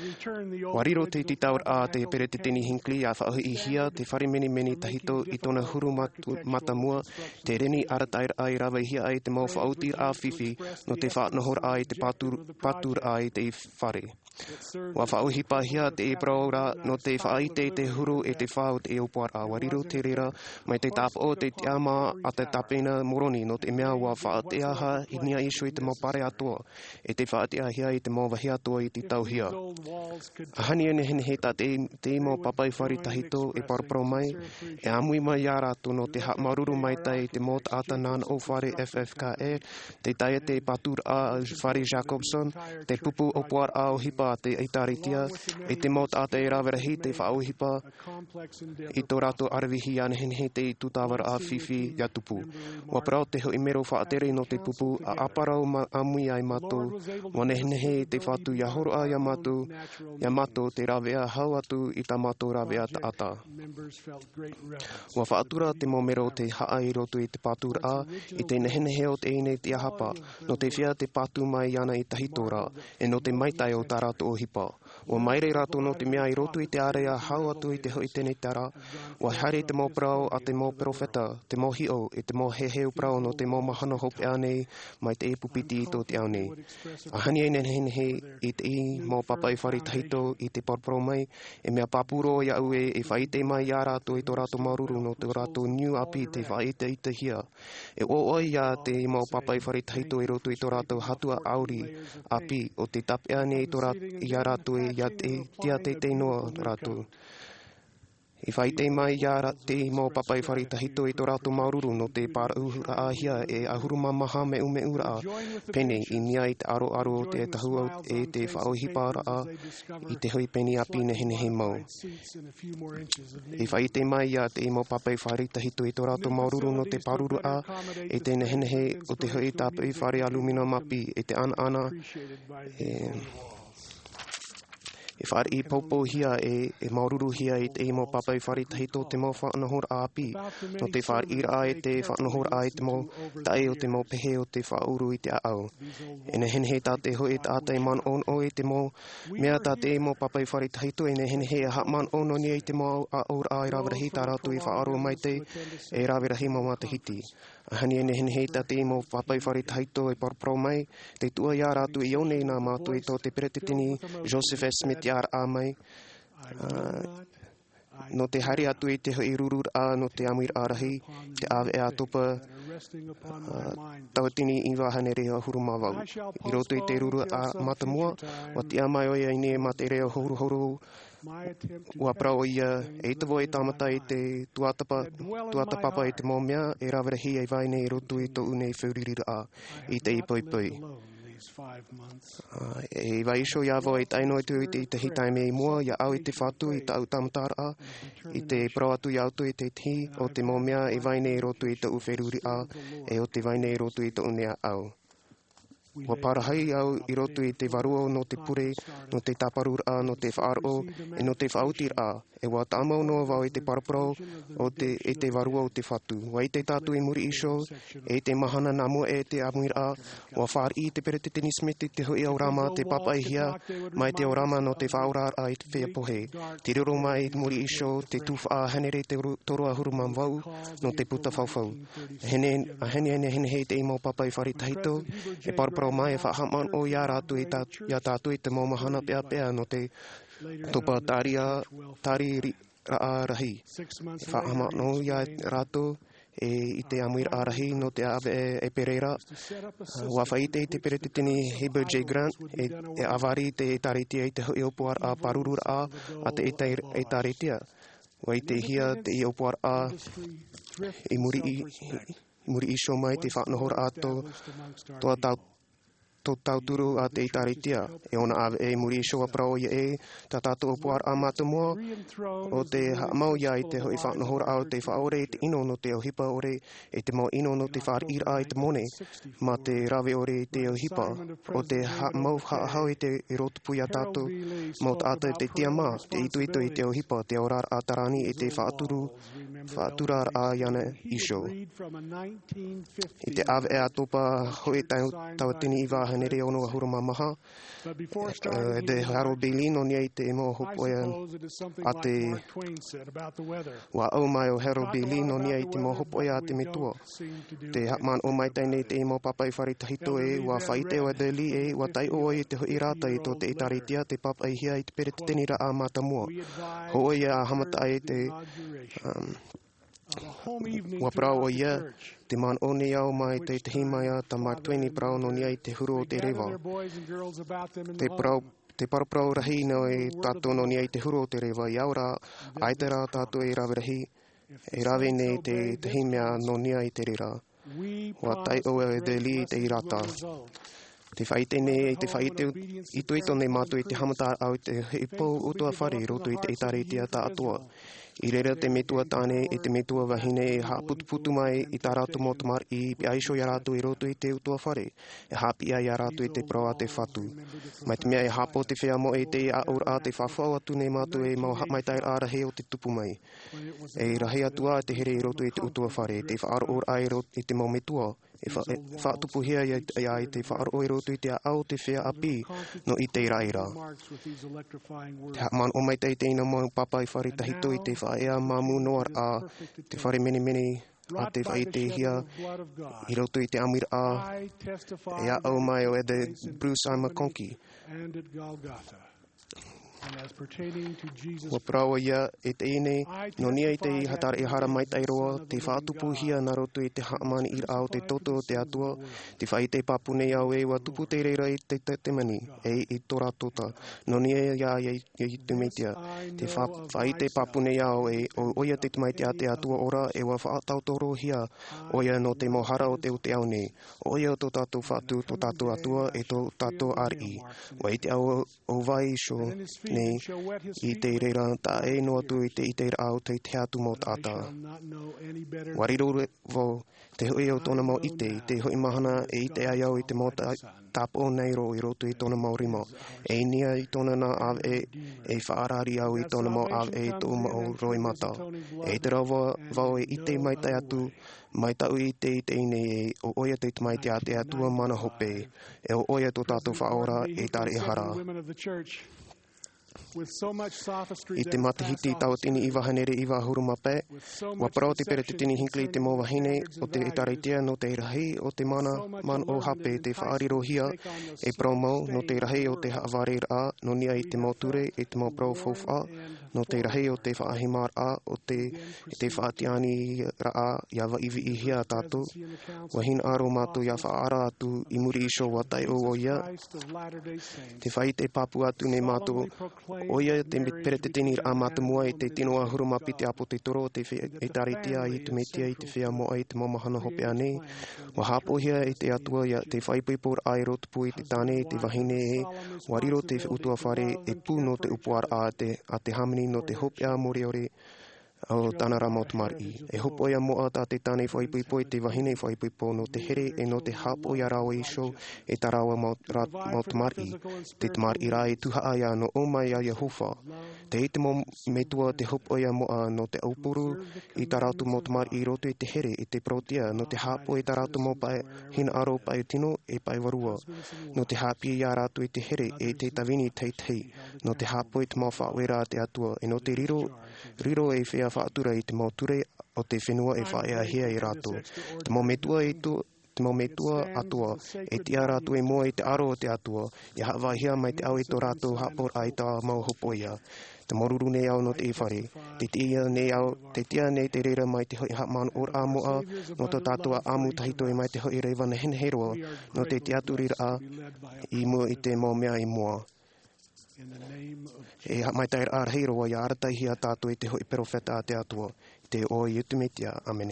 Speaker 8: Wariro te titaur a te peretetini Hinckley a whaahui I hia te whare meni tahito I tōna huru matamua te reni aratair ai rawa hia ai te mau whaautir a whiwhi no te whaatnohor ai te patur ai te whare. Wa whaauhi pahia te e praura no te whaaite te huru e te whao te eopuar a wariro te rera mai te tapo te tiama a te tapena moroni no te mea wa whaate aha I nia isu I te mau pare atua e te whaate ahia I te mau wahi atua I te tauhia. Ahani ene he ta te mau papai whare tahito e paraparo mai e amui mai ia rātu no te maruru mai tai te mau taata nāna o whare FFKE te taia te patur a whare Jacobson te pupu o puar a o hipa te eitaritia e te mau taata e rawerahi te wha o hipa I tō rātu arawihi ane te tutawara a whiwhi ia tupu. Wa parau te hoi mero whaatere no te pupu a aparau amui ai matou wanehenehe te whatu ia horo a ia matou ia matou te rawea hau atu I ta matou rawea taata. Wa whaatura te momero te haa I roto I te patur a I te nehenehe o te ine te ahapa no te whia te patu mai ana I tahitora e no te maitai o tā rātu o hipa. Wa maire rātu no te mea I roto I te area hau atu I te hoi tēnei tara. Wa haere te mau prau a te mau profeta, te mau hio e te mau heheu prau no te mau mahana hope anei mai te e pupiti I tō te aunei. Ahani e nehenehe I te I mau papai whare tahito I te parparo mai e mea papuro ia ue e whaite mai ia rātu I tō rātu maruru no tō rātu new api te whaite I te hia. E o ia te mau papai whare tahito I roto I tō rātu hatua auri api o te tape ane I tō rātu ia rātu e ia te tia te noa rātu. I whai te mai ia te mo papai wharitahito I tō rātou maururu no te pāruhura ahia e ahuruma maha me ura pene I mea I te aro o te tahua e te whaohipa raa I te hui peni api nehe mau. I whai te mai ia te mo papai wharitahito I tō rātou maururu no te paruru a e te nehe o te hui tāpui whare alumina mapi e te ana E whare I popo hia e maururu hia I te mo papai wharitahito te mo whaanohor a api. No te whare ira e te whaanohor a te mo tae o te mo pehe o te whauru I te aau. E ne henhe tā te hoi tā te man on o e te mo mea tā te mo papai wharitahito e ne henhe a man on o ni e te mo a ora a I rawerahi tā rātu I whaaro mai te e rawerahi mo matahiti. Ahani e ne henhe tā te mo papai wharitahito e parpro mai te tua ia rātu I onei nā mātu I tō te peretitini Joseph S. Smith Iar a mai. No te hari atu I te hoi rurur a no te amir arahi, te awe e atopa tautini I wahane reo huruma wau. I roto I te ruru a matamua, wa te amai oia I ne ma te reo horu ua prau ia e tavo e tamata I te tuatapapa I te momea e rawerahi e vaine I roto I tō unei whiurira a I te ipoipoi. E waisho ia vo e taino tu I te hitaime I mua, ia au I te whatu I tau tamatara, I te proatu I autu I te tihi, o te momea e vaine I roto I tō uwheruri a, e o te vaine I roto I tō unea au. Wa parahai au I roto I te waruo no te pure, no te taparura, no te whaaro, e no te whautir a, e wa tāmau noa wau I te parapro o e te waruo o te whatu. Wa I te tātu I muri iso, e te mahana nā mua e te amuir a, wa whaar I te peretitini smiti te hui au rama te papai hia, mai te o rama no te whaorar a I te whea pohe. Te riro mai muri iso, te tuwha hanere te toroa hurumam wau, no te puta whauwhau. Hene hei te imo papai wharitahito, e parapro mai e whahaman o ia rātu I tātu I te maumahana pea no te topa tari raa rahi. E whahaman o ia rātu I te amuir arahi no te ave e Pereira. Wa whaite I te peretitini Heber J. Grant e avari te taritia I te hui opuar a parurur a te e taritia. Wa I te hia te I opuar a I muri iso mai te whaanohor ato toa tō tauturu a te itaritia. E ona ave e muri iso a prao ia e tā tātou opuar a matamua o te mau ia I te hoi whaanohora au te whaore I te ino no te ohipa ore e te mau ino no te whaar ira I te mone ma te rawe ore I te ohipa o te mau haahau I te rotupu ia tātou mau tātou te tiama te ituito I te ohipa te orar a tarani I te whaaturar a iana iso. I te ave e atopa hoi tawatini I waha nere ono ahurama maha. De Harold B. Lee no ni I te mo hopoia a te wa au mai o Harold B. Lee no ni I te mo hopoia a te metua. Te man o mai tainei te mo papai wharitahito e wa whaite o de Lee e wa tai o I te hoi rata I tō te itaritia te papai hia I te peretitini ra a matamua. Ho ia a hamata e te wa prau o ia te man o ni au mai te himaya ta Mark Twain prau no ni ai te huru o te rewa. Te parapro rahi no e tātou no ni ai te huru o te rewa I aura aitera tātou e rawerahi e rawe nei te himea no ni ai te rira. Wa tai o e de li te irata. Te whaite nei, te whaite I tuito nei mātu I te hamata au te hipo utua whare roto I te itaretia tā atua. I reira te metua tāne e te metua wahine e hāputuputu mai I tā rātu mō tamar I aiso ia rātu I roto I te utua whare. E hāpia ia rātu I te proa te whatu. Mai te mea e hāpo te whea mo e te a ora te whawhau atu nei mātu e mau mai tai ārahe o te tupu mai. E rahi atua te here I roto I te utua whare. Te whaaro ora I te mau metua. E whaatupu hea ia I te whaaro I roto I te au te whea api no I te iraira. Te man o mai te ina mo papai wharitahito I te whaea mamu noar a te whare mene a te whaite hia I roto I te amir a e a au mai o e de Bruce I. McConkie. Wa prawa ia e te ine, no nia i te i hatara e hara mai tai roa, te whaatupu hia na roto i te haamani i rao te toto o te atua, te whai te papu nei au e wa tupu te reira i te mani, e i tora tota, no nia ia i tumeitia, te whai te papu nei au e o oia te tumeitia te atua ora e wa whaatautoro hia, oia no te mohara o te au nei, oia o tō tātou whaatu tō tātou atua e tō tātou RE, wa i te au o vai sho nei, i te reira ta e no atu i te rao te atu mō tāta. Wariro vo te hui o tōna mau te hui mahana e i te ai au i te mō tapo nei ro i roto i tōna mau rimo. E nia i tōna nā av e whaarari au i tōna mau av e tō mau roi mata. E te rau vau e i te mai tai atu, mai tau i te ine e o oia te mai te atua mana hope, e o oia tō tātou whaora e tare e hara. I te matahiti tawatini i wahanere i wahuru mape, wa parau te pere te tini hinkli i te mō wahine o te itareitia no te rahi o te man o hape te whaariro hia e promo no te rahi o te haaware a no nia i te mō ture i te mō prau fofa no te rahi o te whaahimar a o te whaatiani ra a ia waivi i hia tātou wahin aro mātou ia whaara atu i muri iso wa tai o ia te whai te papu atu nei mātou oia te pere te tini a mātamua i te tino ahuruma piti apo te toro te e taritia i te metia i te whea moa i te mamahana hope anei. Wa hapohia i te atua ia te whaipipor ai rotupu i te tane i te wahine e wariro te utua whare e pū no te upuar a te hamini no te hope a moriore o tāna rā mautamari. E hopo ia moa tā te tāne whaipipo i te wahine whaipipo no te here e no te hapo ia rawa iso e tā rawa mautamari. Te tamari rā e tuha aia no o mai a Yehofa. Te ite mo metua te hopo ia moa no te aupuru i tā rātu mautamari i roto i te here i te protia no te hapo i tā rātu mo pai hina aro pai tino e pai warua. No te hapi ia rātu i te here e te tawini teitei. No te hapo i te mau whaawera te atua e no te riro e whea whaatura i te mau ture o te whenua e whaea hea i rātou. Te mau metua atua e te rātou e mua i te aro o te atua i hawahia mai te au i tō rātou hapor ai tā mau hopoia. Te moruru nei au no te iwhare. Te tia nei te reira mai te hoi hapman or amoa no tō tātua amu tahito e mai te hoi reiwana henheroa no te aturira a i mua i te mau mea i mua. E mai tair ar heiroa ia aratai hia tātou i te hoi perofeta a te atua. Te o i utumetia. Amene.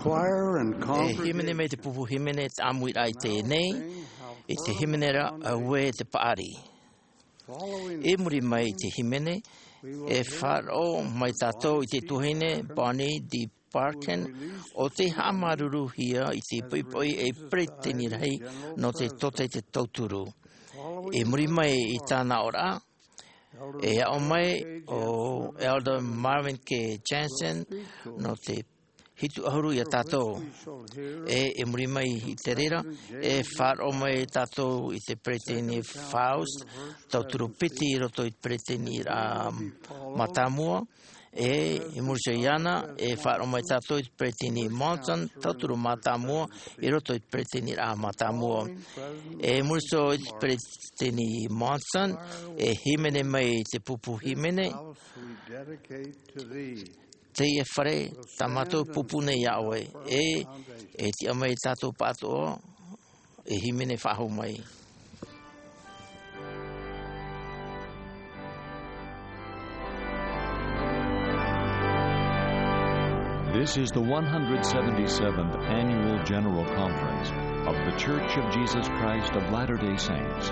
Speaker 6: choir and
Speaker 4: E
Speaker 6: congregation
Speaker 4: himene me te pupu himene te amui ai tēnei, i te himene ra aue te paari. E muri mai te himene, e wharo mai tātou i te tuhine Bonnie di Parkin o te hamaruru hia i te poipoi e preteni rei no te tote te tauturu. E muri mai i tāna ora, e ao mai o Elder Marvin K. Jansen no te hitu ahuru i a tātou. E muri mai i te rera, e wharo mai tātou i te preteni Faust, tauturu piti i roto i preteni a Matamua. E murisa iana, e wharo mai tātou i te preteni Monson, tauturu Matamua, i roto i preteni a Matamua. E murisa i te preteni Monson, e himene mai te pupu himene, te e whare, tamatou pupune iawe, e ti amai tātou pātoa, e himene whaho mai.
Speaker 1: This is the 177th Annual General Conference of The Church of Jesus Christ of Latter-day Saints.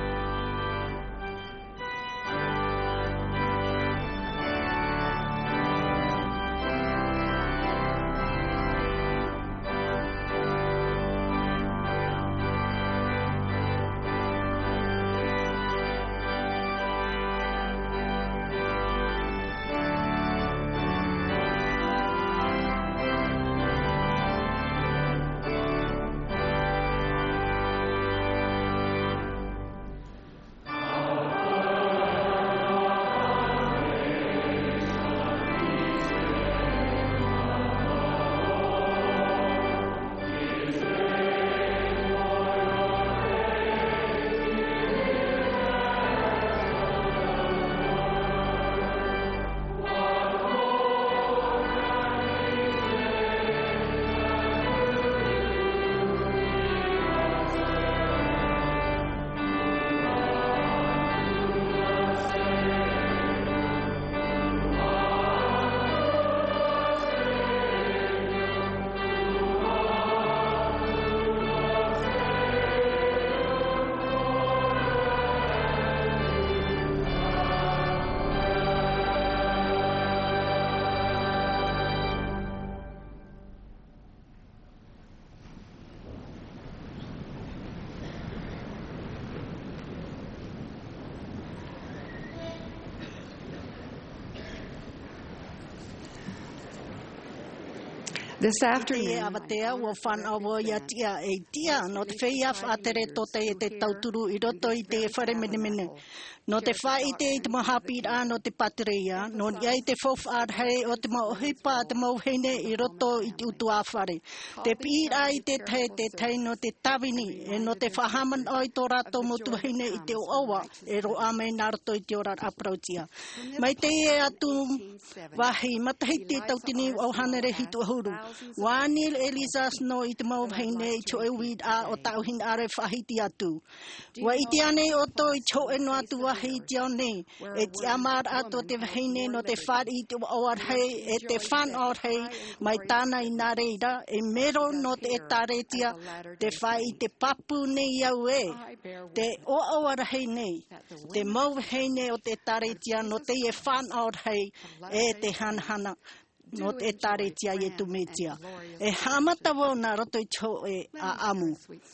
Speaker 9: This afternoon, avatea wo fan awo ya tia e tia no te feia atere tote e te tauturu I roto I te whare mene. No te whai te I te mahapi a no te paterea, no I te fof hei o te mauhipa te mauhene I roto I te utua whare. Te pira I te tei no te tawini, e no te whahaman o I tō rato motu hene I te oawa, e ro ame nā rato I te ora aprautia. Mai te e atu wahi, matahi te tautini o hanere hitu ahuru. Wānil Elizas no I te mauhene I cho e wid a o tauhin are whahiti atu. Wa I te ane o to I cho e no atu wahi te one, e te amar ato te wahine no te whari te oar hei, e te whan or hei, mai tāna I nā reira, e mero no te taretia, te whai te papu nei au e, te o oar hei nei, te mauhene o te taretia no te e whan or hei, e te hanhana. No te taretia e tu metia. E hamata wau nā roto I cho e a amu.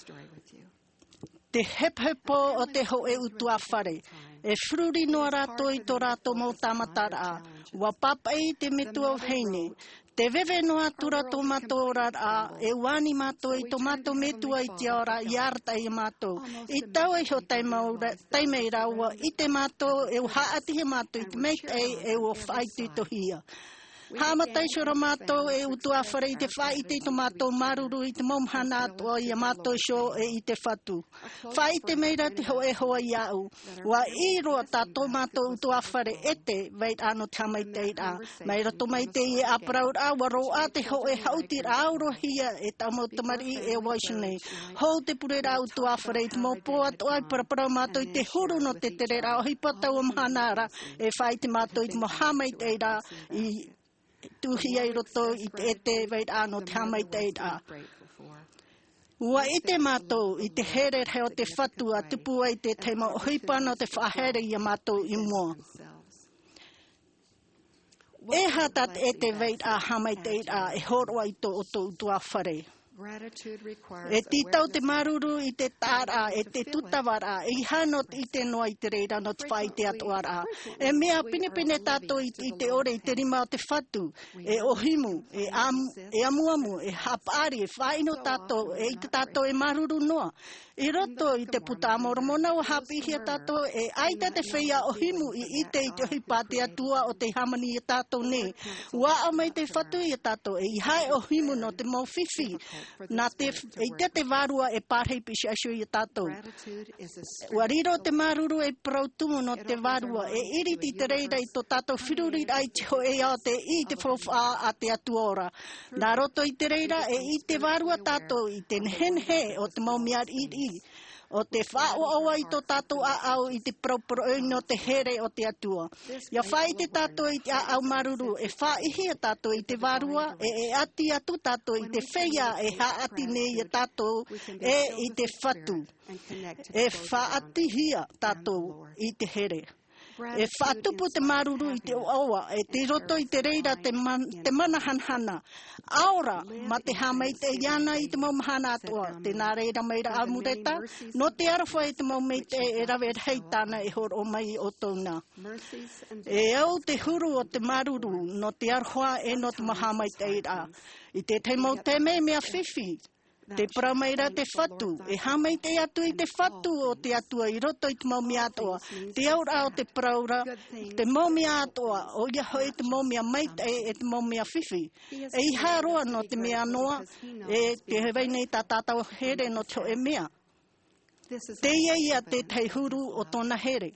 Speaker 9: Te hephepo o te ho e utu a whare. E fruri no rato I tō rato mau tamatara. Wa papai te metu au heine. Te wewe no atura tō mato a e wani mato I tō mato metua I te ora I arta I mato. I tau e ho taimei raua I te mato e haati he mato I te meit e o whaitu tohia. Hamatai shora mātou e utu a whare I te whai te tomato maruru I te momhana atua I a mātou sho e I te whatu. Whai te meira te ho e hoa I au. Wa I roa tā tomato utu a whare e te weit ano tamai te a. Meira tomai te I a praur a wa roa te ho e hauti auro hia e tamo tamari e waisane. Ho te purera utu a whare I te mopo atua I parapara mātou I te huru no te tere rao hipata o mhanara e whai te mātou I te mohamai te ra I tuhia I roto I te ete wait ano te hamai te ita. Ua I te mātou I te here reo te whatua tupu ai te teima o huipano te whahere I a mātou I mua. E hata te ete wait a hamai te ita e horo ai to o to utua whare. E titau te maruru I te tāra, e te tutawara, e hano I te noa I te reira no te whai te atuara. E mea pinepine tātou I te ore I te rima o te whatu, e ohimu, e amuamu, e hapari, e whaino tātou, e I te tātou e maruru noa. I roto I te puta amoromona o hapihia tātou, e aita te whea ohimu I te ohipa te atua o te hamani I tātou ne. Ua au mai te whatu I tātou, e hai ohimu no te mauwhiwhi. Nā te varua e pārhei pisi asio I tātou. Ua riro te maruru e prautumu no te varua, e iriti te reira I tō tātou whiruri ai te ho e ao te I te whawha a te atuora. Nā roto I te reira e I te varua tātou I te nhenhe o te maumiar iri. O te whaoaua I tō tātou au I te proproi no te here o te atua. Ia whai te tātou I te au maruru e whaihi a tātou I te varua e ati atu tātou I te whea e haati ne I a tātou e I te whatu. E whaatihia tātou I te here. E whaatupu te maruru I te oaua, e te roto I te reira te manahanhana. Aora, ma te hamai te iana I te maumahana atua, te nā reira meira amureta, no te arawha I te maumei te e rawe hei tāna e horo mai o tōna. E au te huru o te maruru, no te arawha e no te mahamai te ira. I te teimau te mea whiwhi. Te prameira te whatu, e hamei te atu I te whatu o te atua I roto I te maumia atoa. Te aura o te praura, te maumia atoa, o ia hoi te maumia meite e te maumia whiwhi. E I haroa no te mea noa, e te heweinei tā tātau here no te o e mea. Te ia te teihuru o tōna here.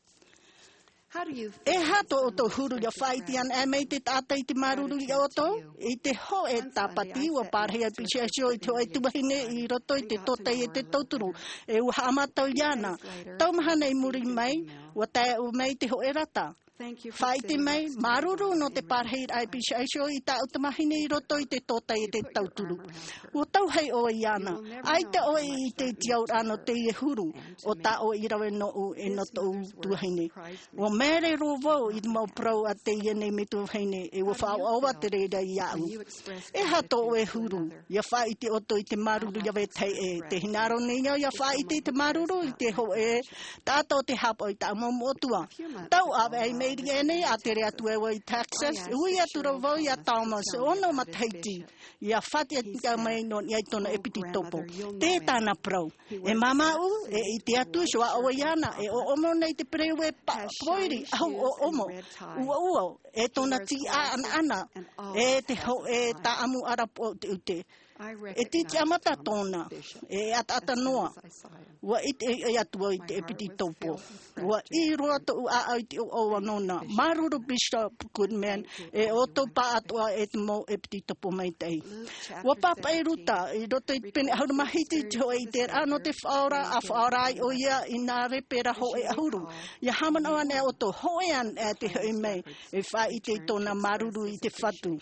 Speaker 9: E hato o tō huru ia whaiti an e mei te tāta I te maruru I oto, I te ho e tāpati ua pārhea pisi asio I te o e tuwahine I roto I te totei e te tauturu, e ua hamatau iana. Taumahana I muri mai, ua tae u mei te ho e rata. Whaiti mei, maruru no te pārhei ai pisi asio I tā utamahine I roto I te totei e te tauturu. Ua tauhei o iana, ai te o I te tiaur ano te I huru, o tā o I rawe no u e no tau tuahine. Ua mere rovau I te mau prau a te iene me tuahine, e ua whao awa te reira I au. E hato o e huru, ia whaiti o to I te maruru ia wetei e, te hinaro niño ia whaiti te maruru I te ho e, tātou te hapo I tā mamotua. Tau awe ai me Ene a te rea tuewa I Texas, ui atu ravau I a Thomas, ono mataiti, I a whati atika mai no I aitona epiti topo. Te tāna prau. E mamau, e I te atu soa awa iana, e o omo nei te prewe poiri, au o omo, ua, e tona ti a ana, e te ho e ta amu arapo te ute. E titi amata tōna, e atata noa, ua e atua I te epiti topo, ua I roa to u a te o anona, maruru Bishop Goodman, e oto pa atua e te mo epiti topo mai tei. Ua papa e ruta, I roto I pene ahurumahiti te ho e te ano te whaora, a whaora ai o ia I nā repera ho e ahuru. Ia hamana ane o to hoean e te hoi mei, e wha I te tōna maruru I te whatu.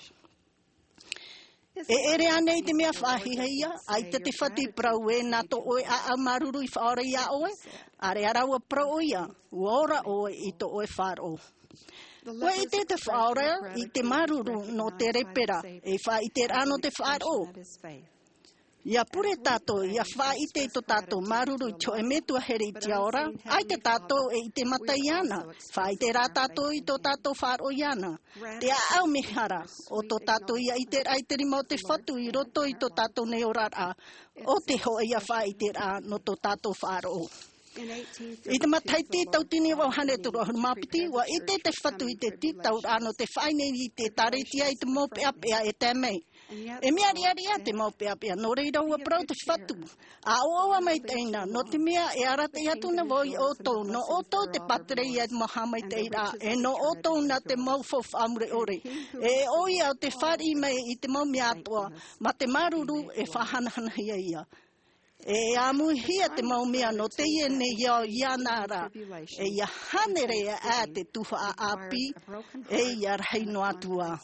Speaker 9: E ere ane I te mea whahihaia, ai te whati prau e nā to oe a maruru I whaora ia oe, are araua prau ia, uora oe I to oe wharo. Ua I te whaora I te maruru no te repera, e wha I te rano te wharo. Ia pure tātou, ia wha I te to tātou maruru I to e metua here I te aora, ai te tātou e I te mata iana, wha I te rā tātou I to tātou wharo iana. Te au mehara, o to tātou ia I te raiteri mo te whatu I roto I to tātou neorara, o te ho ia wha I te rā no to tātou wharo. I te mataiti tautini wau hane turu ahuru mapiti, wa I te whatu I te titau rāno te whaine I te taretia I te mopea pea e te mei. E mea ria te mau pea, no reira ua prau te whatu. A oa mai teina, no te mea e ara te atu na voi o tō, no o tō te patere I maha mai teira, e no o tō na te mau fof amure ore. E oi au te whari mai I te mau mea atoa, ma te maruru e whahanahana ia. E amu hia te maumia no te iene iau ianara. E ia hanere a te tuha api e ia rei no atua.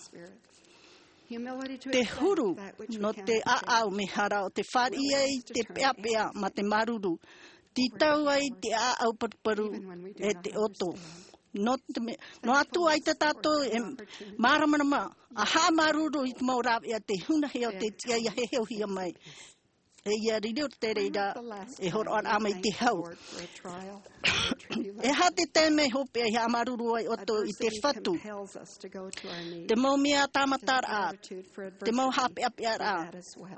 Speaker 9: Te huru no te aau mehara o te wharia i te peapea ma te maruru. Ti tau ai te aau paruparu e te oto. No atu ai te tato e maramarama a ha maruru i te maurawe a te hunahi o te tia ia heheo hia mai. E ia riri o te reira e horo an amai te hau. E ha te teme hope e ha maruru ai oto i te whatu. Te mau mea tamatar a, te mau hape ape a.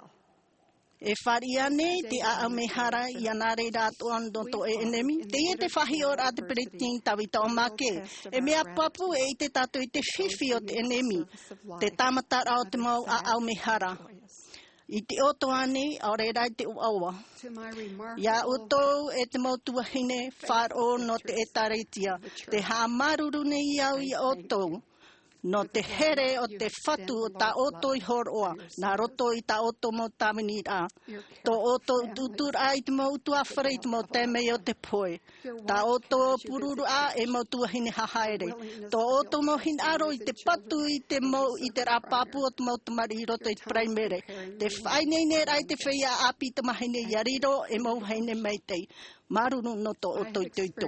Speaker 9: E whari ane te a mehara i ana reira atoa ndoto e enemi. Te e te whahi ora te periting tawita o make. E mea papu e i te tato i te whiwhi o te enemi. Te tamatara o te mau a mehara. I te oto ane, au reira i te uaua. Ia utou e te mautuahine wharo no te etaretia. Te ha maruru ne iau i otou. No te here o te whatu o ta oto i horoa. Nā roto i ta oto mo tamini a. Tō oto utur a i te mau utuawhara i te mau temei o te poe. Ta oto pururu a e mau tuahine hahaere. Tō oto mo hin aro i te patu i te mau i te rapapu o te mau tamari i roto i te praimere. Te whainene rai te whia api te mahine i ariro e mau heine meitei. Maruru no to oto i toito.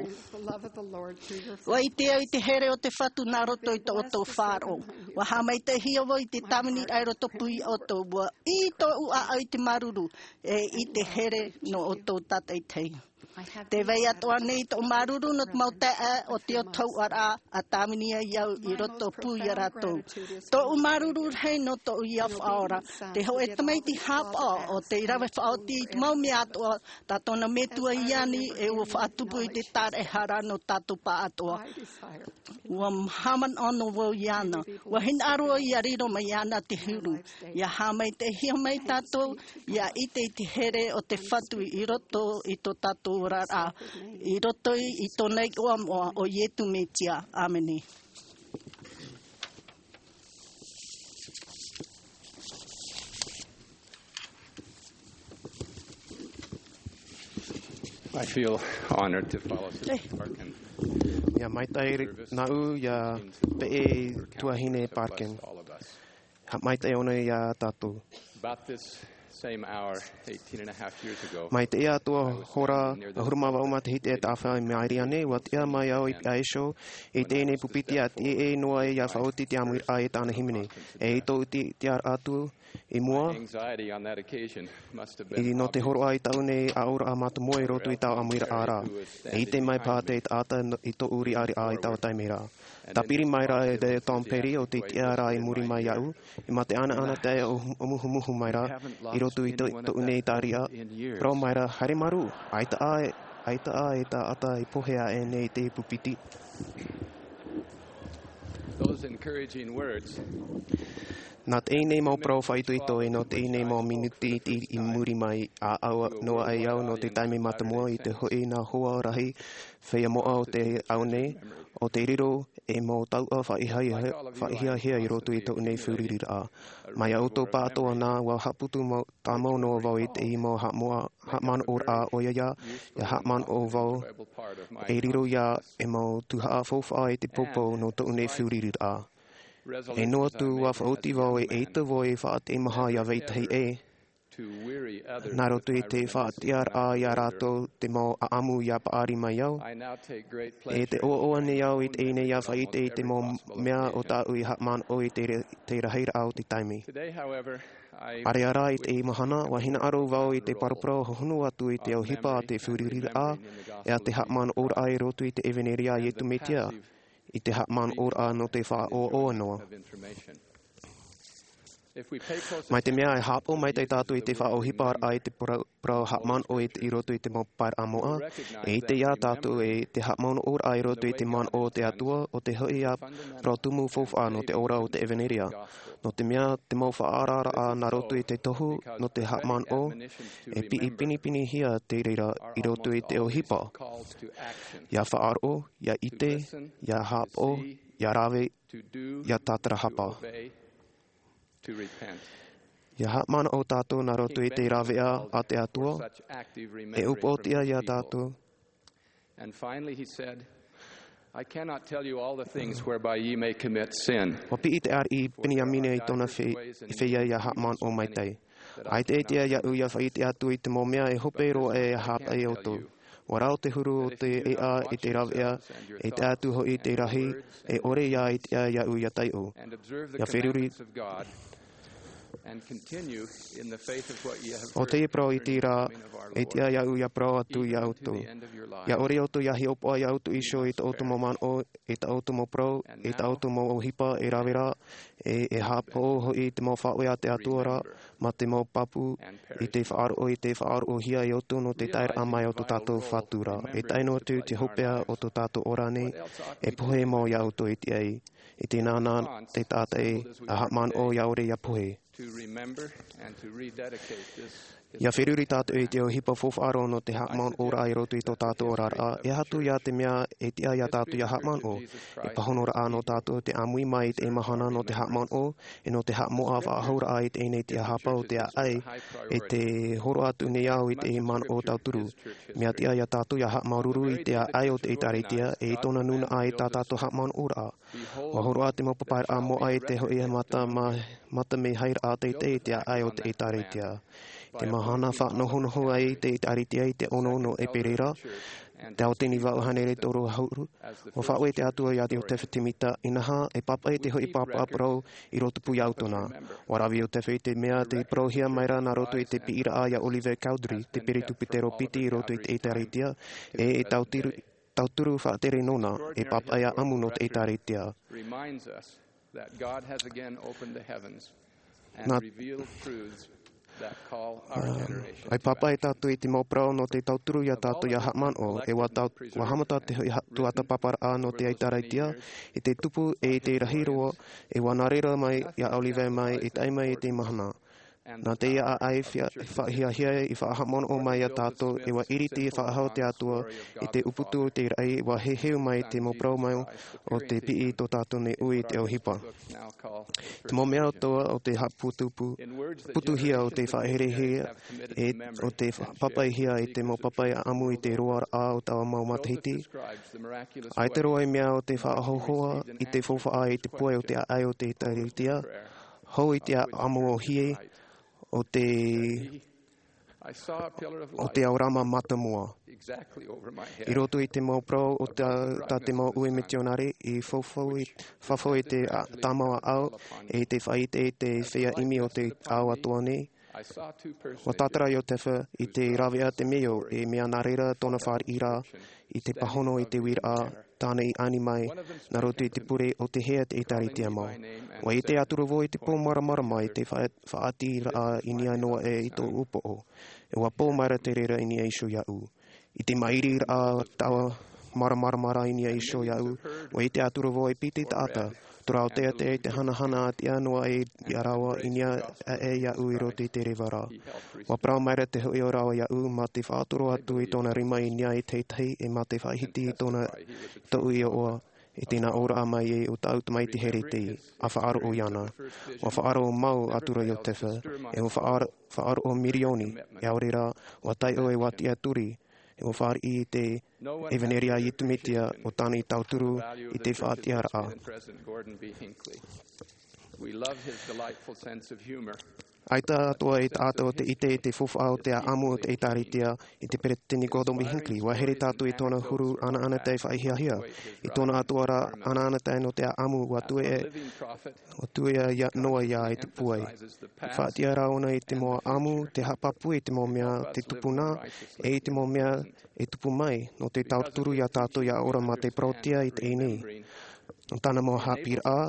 Speaker 9: Wa i te here o te whatu nā roto i to oto whāro. Wa hamai te hiowo i te tamini ai roto pui oto. Wa i to ua ai te maruru e i te here no oto tatai tei. Te wei atoa nei tō maruru no te mautea o te o tau ara a tāminia iau i roto pui a ratou. Tō maruru rei no tō iau whaora. Te ho e tamai ti hapa o te irawe whaoti i te mau mea atoa ta tōna metua iani e ua whaatupu i te tāre hara no tātou pa atoa. Ua haman ono wau iana. Ua hin aroa i ariro mai iana te huru. Ia hamai te hia mai tātou, ia ite i te here o te whatu i roto i tō tātou rara. I roto i tōnei oa moa o ietu me tia. Amene.
Speaker 6: I feel honored to follow Sister Parkin.
Speaker 8: Ia mai tai nau ia pe e tuahine Parkin. Ha mai tai ona ia tātou.
Speaker 6: About this same hour, 18 and a half years ago,
Speaker 8: mai te ea tua hora huruma wauma te hite e tāwhai me airi ane, wa te mai au i aisho, e tēnei pupiti a te e noa e a whaoti te amui a e tāna himene. E i tō te ar atu i mua, i no te horo ai tau nei a ora a matu moe roto i tau amui a rā. E i te mai pāte i tāta i tō uri ari a i tau taimera. Ta piri mai ra e te Tom Perry o te tia rā i muri mai au, i mate ana te o muhu mai ra, i roto i tō unei tāria, pro mai ra haere maru, aita a e ta ata i pohea e nei te pupiti.
Speaker 6: Those encouraging words.
Speaker 8: Nā te nei mau prau whaitoito e no te nei mau minuti i muri mai a aua noa ai au no te taime matamua i te hoi nā hoa rahi whea moa o te au nei o te riro e mau taua whaihia hea i roto i tō nei whiuriri a. Mai au tō pātoa nā wau haputu tā mau noa wau i te i mau hatman o a oia ia hatman o wau e riro ia e mau tuhaa fōwha i te popo no tō nei whiuriri a. E noa tu wa whaoti wau e eita voi whaate maha ia veitahi e. Nā roto i te whaatiar a ia rātou te mau a amu ia paari mai au. E te oa nei au i te ine ia whaite i te mau mea o tā ui hatman o i te raheira au te taimi. Are ara i te mahana, wahina aro wau i te paraparau hohunu atu i te au hipa a te whiuriri a, e a te hatman ora ai roto i te eveneria i etu metia. I te hatman ora no te wha o noa. Mai te mea e hapo mai te tātou i te wha o hipar ai te prau hatman o i roto i te mau pair amoa. E i te ia tātou e te hatman ora i roto i te man o te atua o te hoi a prau tumu fōwha no te ora o te eveneria. No te mea te mau whaarara a nā roto i te tohu no te hatman o e pini hia te reira i roto i te o hipa. Ia whaaro, ia ite, ia hapo, ia rawe, ia tātara hapa. Ia haʻmana o tātou nā roto I te rawea a te atua, e upotia ia tātou.
Speaker 6: And finally he said, I cannot tell you all the things whereby ye may commit sin.
Speaker 8: Wa pi I te ar I Peniamine I tōna whiwhia ia haʻmana o maitei. Ai te etia ia uia whai te atu I te momea e hope roa e hapa e oto. Wa rao te huru o te ea I te rawea, e te atu ho I te rahi, e ore ia I te ia uia tai o. Ia whiruri o te prau I tira, e te ia uia prau atu ia auto. Ia ore auto ia hi opa ia auto isho I te auto mo man o, e te auto mo prau, e te auto mo o hipa e rawera, e hapo ho I te mo whaoe a te atuara, ma te mo papu, I te whaaro hia I auto no te tair amai o to tātou whatura. E taino tu te hopea o to tātou orane, e pohe mo ia auto I te ei. I te nāna te tātai a haman o ia ore ia pohe. Ia whiruri tātou I te o hipa whowharo no te haman ora I roto I tō tātou ora a. E hatu ia te mea e tia ia tātou ia haman o. E pahonora a no tātou te amui mai te mahana no te haman o. E no te hamoa whaahora a I te ene te hapa o te ai. E te horo atu ne au I te man o tauturu. Mea tia ia tātou ia haman ruru I te ai o te itaritia. E tōna nuna a I tā tātou haman ora a. Wa horo a te mopapair a mo ai te hoi mata me hair a te ai o te itaritia. Te mahana whanohonoho ai te itaritia I te ono e perera. Te ao tini wau hanere toro hauru. O whaoe te atua ia te o te whitimita inaha e papa e te hoi papa aprau I roto pui autona. Warawi o te whi te mea te prohia maira na roto I te piira a ia Oliver Cowdery, te peritu te ropiti I roto I te itaritia. E tauturu whaatere nona e papa ia amu no te itaritia. Ai papa e tātou I te mauprau no te tauturu ia tātou ia haman o. E wa hamata te hui tuata papara a no te aitaraitia. I te tupu e te rahiroa e wa narera mai ia Oliver mai e taimai e te mahana. Nā te ia ai whahia I whahamon o mai a tātou e wa iriti e whahau te atua I te uputu te rai wa heheu mai te moprau mai o te pii tō tātou ne ui te au hipa. Te mo mea toa o te putuhia o te whaherehia o te papaihia I te mo papai amu I te roa a o tawa mau matahiti. Ai te roa I mea o te whaahohoa I te whowha I te poe o te ai o te itaritia. Hou I te amu o hie o te aurama matamua. I roto I te mauprau o tā te mau ue misionari I whawhau I te tāmaua au e te whaite I te whea imi o te au atua nei. Wa tātara I o te wha I te rawea te meo e mea narera tōna whāri ira I te pahono I te wira tāna I ani mai na roto I te pure o te hea te itaritia mau. Wa I te aturovo I te pōmaramara mai te whaati ra ini anoa e I tō upo o. E wa pōmara te rera ini a iso iau. I te mairi ra tawa maramara ini a iso iau. Wa I te aturovo I piti ta ata. Torau te te hana te anoa e arawa inia e iau I roto I te rewara. Wa prau maira te hui o rawa iau ma te whaatoro atu I tōna rima inia I teitahi e ma te whaihiti I tōna tau I oa. I tēnā ora a mai e o tautu mai te here te a whaaro o iana. Wa whaaro o mau atura I o te wha. E o whaaro o mirioni e aurera wa tai o e wati aturi. E o whaari I te eveneria I tumitia o tāna I tauturu I te whaatiara a. Ai tā atoa e tātou te ite e te whowhao te amu o te itaritia I te peretini Gordon B. Hinckley. Wa here tātou I tōna huru ana te whaihia. I tōna atua ra ana te no te amu wa tue ia noa ia I te puai. Whaatia ra ona I te moa amu, te hapapu I te mo mea te tupuna, e I te mo mea e tupu mai, no te tauturu ia tātou ia ora ma te protia I te inei. No tāna mo hapir a,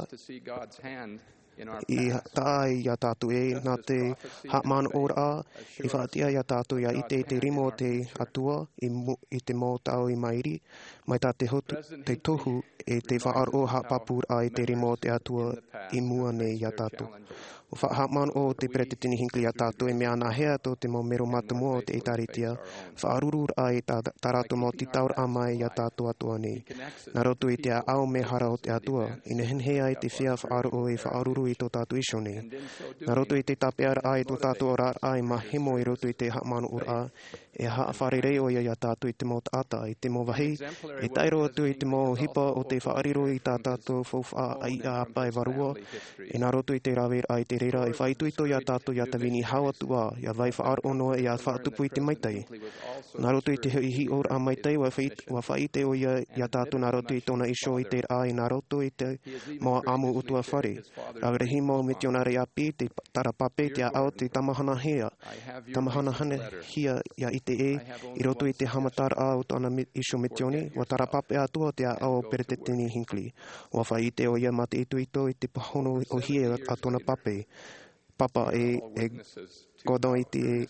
Speaker 8: I tāi ia tātou e nā te hatman ora I whaatia ia tātou ia I te rimo te atua I te mō tau I mairi mai tā te tohu e te whaaro hapapur a I te rimo te atua I mua nei ia tātou. whaahaman o te peretitini hinkli a tātou e mea nā hea tō te mo mero matamua o te etaritia, whaarurur ai tā rātou mo titaur amai a tātou atua nei. Nā roto i te ao me hara o te atua, ina henhe ai te whia whaaro o e whaaruru i tō tātou iso nei. Nā roto i te tapear ai tō tātou ora ai ma hemo i roto i te haamano ura, e haa wharerei o ia tātou i te mo taata, i te mo wahi, e tairo atu i te mo hipa o te whaariro i tā tātou whauwha ai a apa e varua, e nā roto i te rawer ai te reira, e whaituito ia tātou ia tawini hau atua, ia vai whaaro noa ia whaatupu i te maitai. Nā roto i te hihi ora a maitai, wa whaite o ia tātou nā roto i tōna iso i te ai nā roto i te moa amu utua whare. Rawerehi mo mitionare api, te tarapape, te ao te tamahana hea. Tamahana hana hia ia i te e, i roto i te hamatara a o tōna iso mitione, wa tarapape atua te ao peretetini hinkli. Wa whaite o ia mate ituito i te pahono o hie a tōna pape. Papa e godon i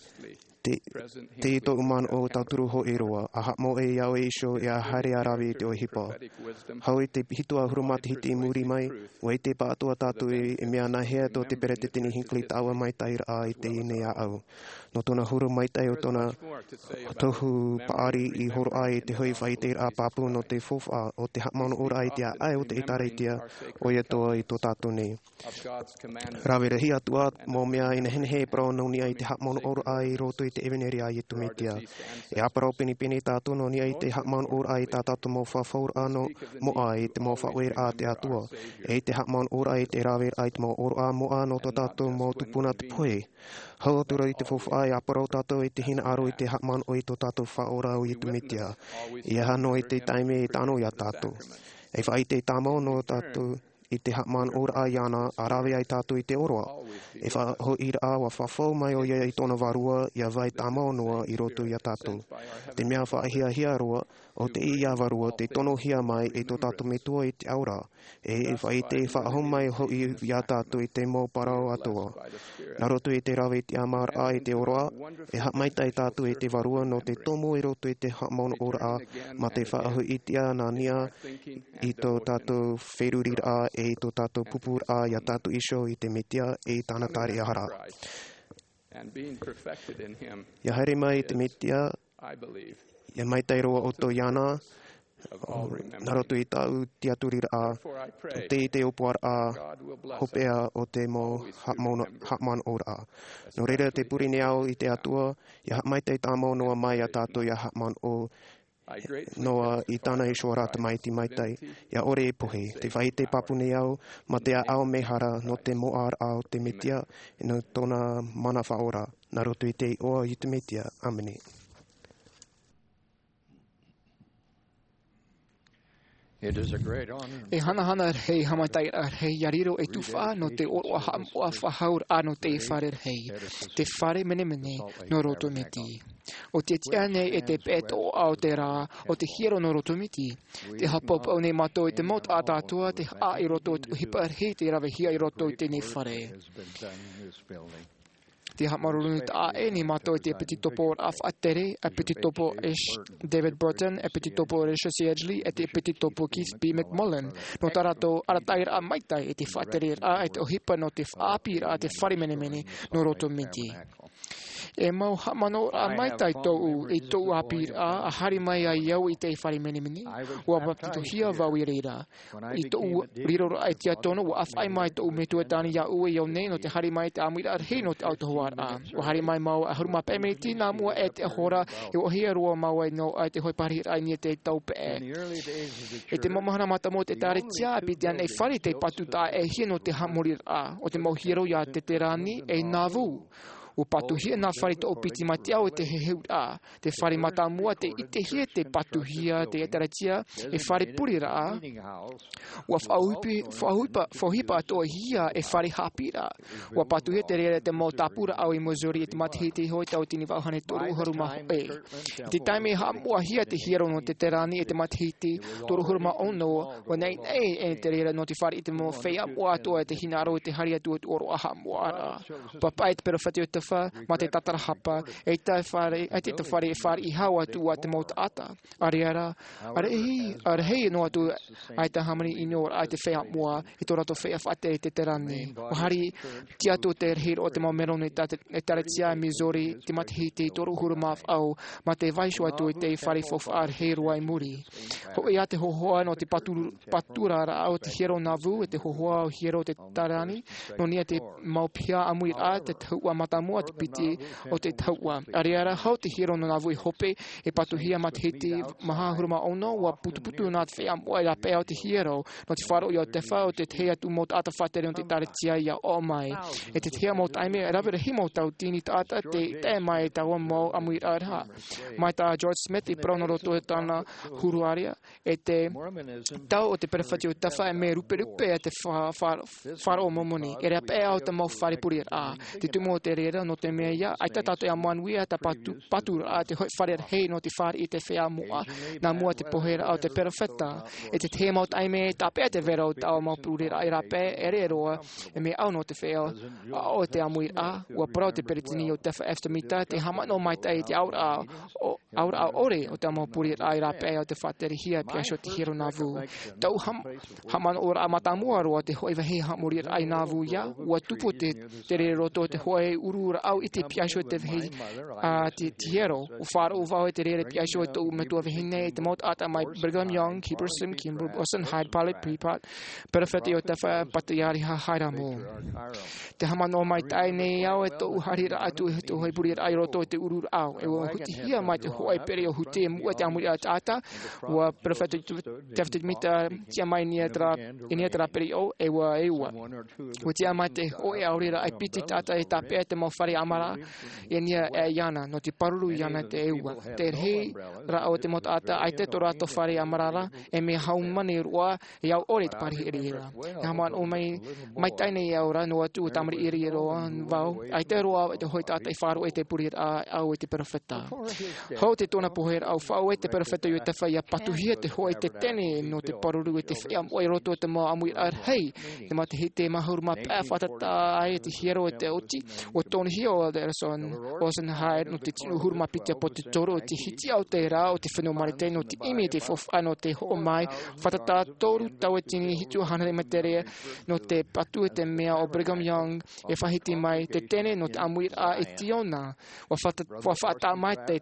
Speaker 8: te ito uman o tauturu ho e roa, a hapmo e iau e iso e a haere a rawe te o hipa. Hau i te hitua hurumati hiti i muri mai, wa i te pātua tātou e mea nā hea tō te peretetini hinkli tāua mai taira a i te ine a au. No tōna huru mai tai o tōna tohu paari i horo ai te hui whai te a pāpu no te whowha o te hapmano ora ai te a ai o te itareitia o ia toa i tō tātou nei. Rawerehi atua mō mea ina henhe pro nauni ai te hapmano ora ai roto i te eveneri ai e tumitia. E aparau pini tātou no ni ai te hapmano ora ai tā tātou mō whawhaur ano mo ai te mō whawer a te atua. E te hapmano ora ai te rawer ai te mō ora a mo ano tō tātou mō tupuna te poe. Hau atura i te whawhai aparau tātou i te hina aro i te hapman o i tō tātou whaora o i tumitia. I hano i te taime i tāno i a tātou. E whai te tāmau no tātou i te hapman ora a iana a rawe ai tātou i te oroa. E whaho i ra wa whawhau mai o ia i tōna warua i a vai tāmau noa i roto i a tātou. Te mea whaahia hia roa o te i a warua te tono hia mai e tō tātou me tua i te aura. E whai te whaho mai ho i a tātou i te mō parau atua. Nā roto i te rawe i te amar a i te oroa, e hap mai tai tātou i te warua no te tomo i roto i te hapmauna ora a, ma te whaahu i te a nā nia i tō tātou wherurir a e i tō tātou pupur a i a tātou iso i te metia e i tāna tāre ahara. Ia haere mai i te metia, ia mai tai roa o tō iana, nā roto i tāu tiaturira a, o te opuar a, hopea o te mō hapman ora a. No reira te purine au i te atua, ia mai tai tāmau noa mai a tātou ia hapman o noa i tāna e soarata mai ti mai tai, ia ore e pohe, te whai te papune au, ma te ao mehara no te moar au te metia, no tōna mana whaora, nā roto i te oa i te metia, amene.
Speaker 2: E hana rei hamatai rei yariro e tufa no te oroa hamua whahaur ano te whare rei, te whare mene no roto meti. O te tia nei e te peto au te rā, o te hiro no roto meti. Te hapop au nei mato i te mot a tātua, te a i roto i hipa rei te rawe hia i roto i te nei whare. Te hamarurunu ta e ni mato i te petitopo af atere, a petitopo ish David Burton, a petitopo Risha Siedgley, e te petitopo Keith B. McMullen. No tarato aratair a maitai e te whaterir a e te ohipa no te whaapir a te wharimenemene no roto miti. E mau hamano a maitai tou e tou apir a hari mai a iau i te wharimenemene, ua waptito hia vau i reira. I tou riro a te atono, ua awhai mai tou metu e tani ia ue iau nei no te hari mai te amira arhei no te autohoar a. Ua hari mai mau a huruma pēmeti nā mua e te ahora e o hia rua mau ai no ai te hoi parihir ai ni te tau pē. E te mamahana mata mo te tare tia api te an e whari te patu ta e hia no te hamorir a, o te mau hiro ia te te rani e nāvu. O patu hia nā whare te opiti mati au e te heheu a, te whare mata mua te ite hia te patu hia te etaratia e whare puri ra. Ua whahuipa atoa hia e whare hapira. Ua patu hia te rea te mau tapura au i Missouri e te matihi te hoi tau tini wauhane toru haruma e. Te taime ha mua hia te hiro no te terani e te matihi te toru haruma ono, wa nei e te rea no te whare i te mo whea mua atoa e te hinaro e te hari atu e te oro aha mua ara. Papai te pero whati o te
Speaker 10: tawhaiwha, ma te tatara hapa, e te whare e whare I hawa tu a te mō ata. Ariara, arehei no atu ai te hamani ino ai te whea mua, I tō rato whea whate e te terane. O hari, ti atu te rehir o te maumero e taratia Missouri, te matihi te toru huru maf au, ma te vaisho atu I te whare fof ar heirua I muri. Ho ia te hohoa no te patura ra au te hero navu, e te hohoa o hero te tarani, no nia te maupia amui a te taua matamua te piti o te taua. Ariara, hau te hero no navu I hope, e patuhia matahiti maha huruma ono, wa putuputu nā te whea mua I a pēo te hero, no te wharo I o te whao, te hea tu mōt ata whatere o te taratia I a o mai. E te hea mōt aime, e rawera hi mōt au tini ta ata, te mai e taua mō amui a rā. Mai ta George Smith I pronaroto e tāna huruaria, e te tau o te perewhati o tawha e me rupe e te wharo o momoni. E rea pēa o te mau wharepuri a, te tumo o te rera no te mea ia, ai ta tato e a manuia ta patura a te hoi whare hei no te whare I te whea mua, nā mua te pohera o te perewheta. E te te maut aime, ta pēa te vera o tau mau purera I rā pē, e re roa, e me au no te whea o te amui a, ua parau te peretini o te wha eftamita, te hamano mai tai te aura a ore o te mau purera I rā pē o te whatere hia piasho te hero nā vu. Tau hamano ora a matamua roa te hoi wahi hamuri ai nā vu ia, ua tupo te re roto te hoi urura au I te piasho te wahi te hero, o wharo o wau te re piasho e tau metua wahine, te maut ata mai Brigham Young, Heber Sim, Kimber, Boston, Hyde, Pilot, Prepat, perewheti o te wha patayari ha haira mō. Te hamano mai tai nei au e tau harira atu e tau hoi puri ai roto te urura au, e ua huti hia mai te hoi pere o huti e mua te amuri a tata, ua perewheti te whati mita tia mai nia tera peri o, e ua. Ua tia mai te hoi aurira ai piti tata e ta pēr te mau whare amara, e nia e iana, no te paruru iana te eua. Te rei ra o te mota ata, ai te torato whare amarara, e me haumani rua, e au ore te pari iri ira. E haman o mai taine I aura, no atu o tamari iri roa, vau, ai te roa e te hoi tata I wharo e te puri au e te perewheta. Hau te tona pohera au whao e te perewheta I te whaia patuhia te hoi te tene no te paruru e te whea oi roto e te maa amui ar hei, te matahi te mahuruma pēr whatata ai e te hero e te oti, o tōna hia o te rason Ocean Hyde no te tinu huruma pitia po te toro, te hiti au te rā o te whenua marite no te imi te whofai no te ho mai, whatata tōru tau e tini hitu hanare matere no te patu e te mea o Brigham Young e whahiti mai te tene no te amui a e tiona, wa whata mai te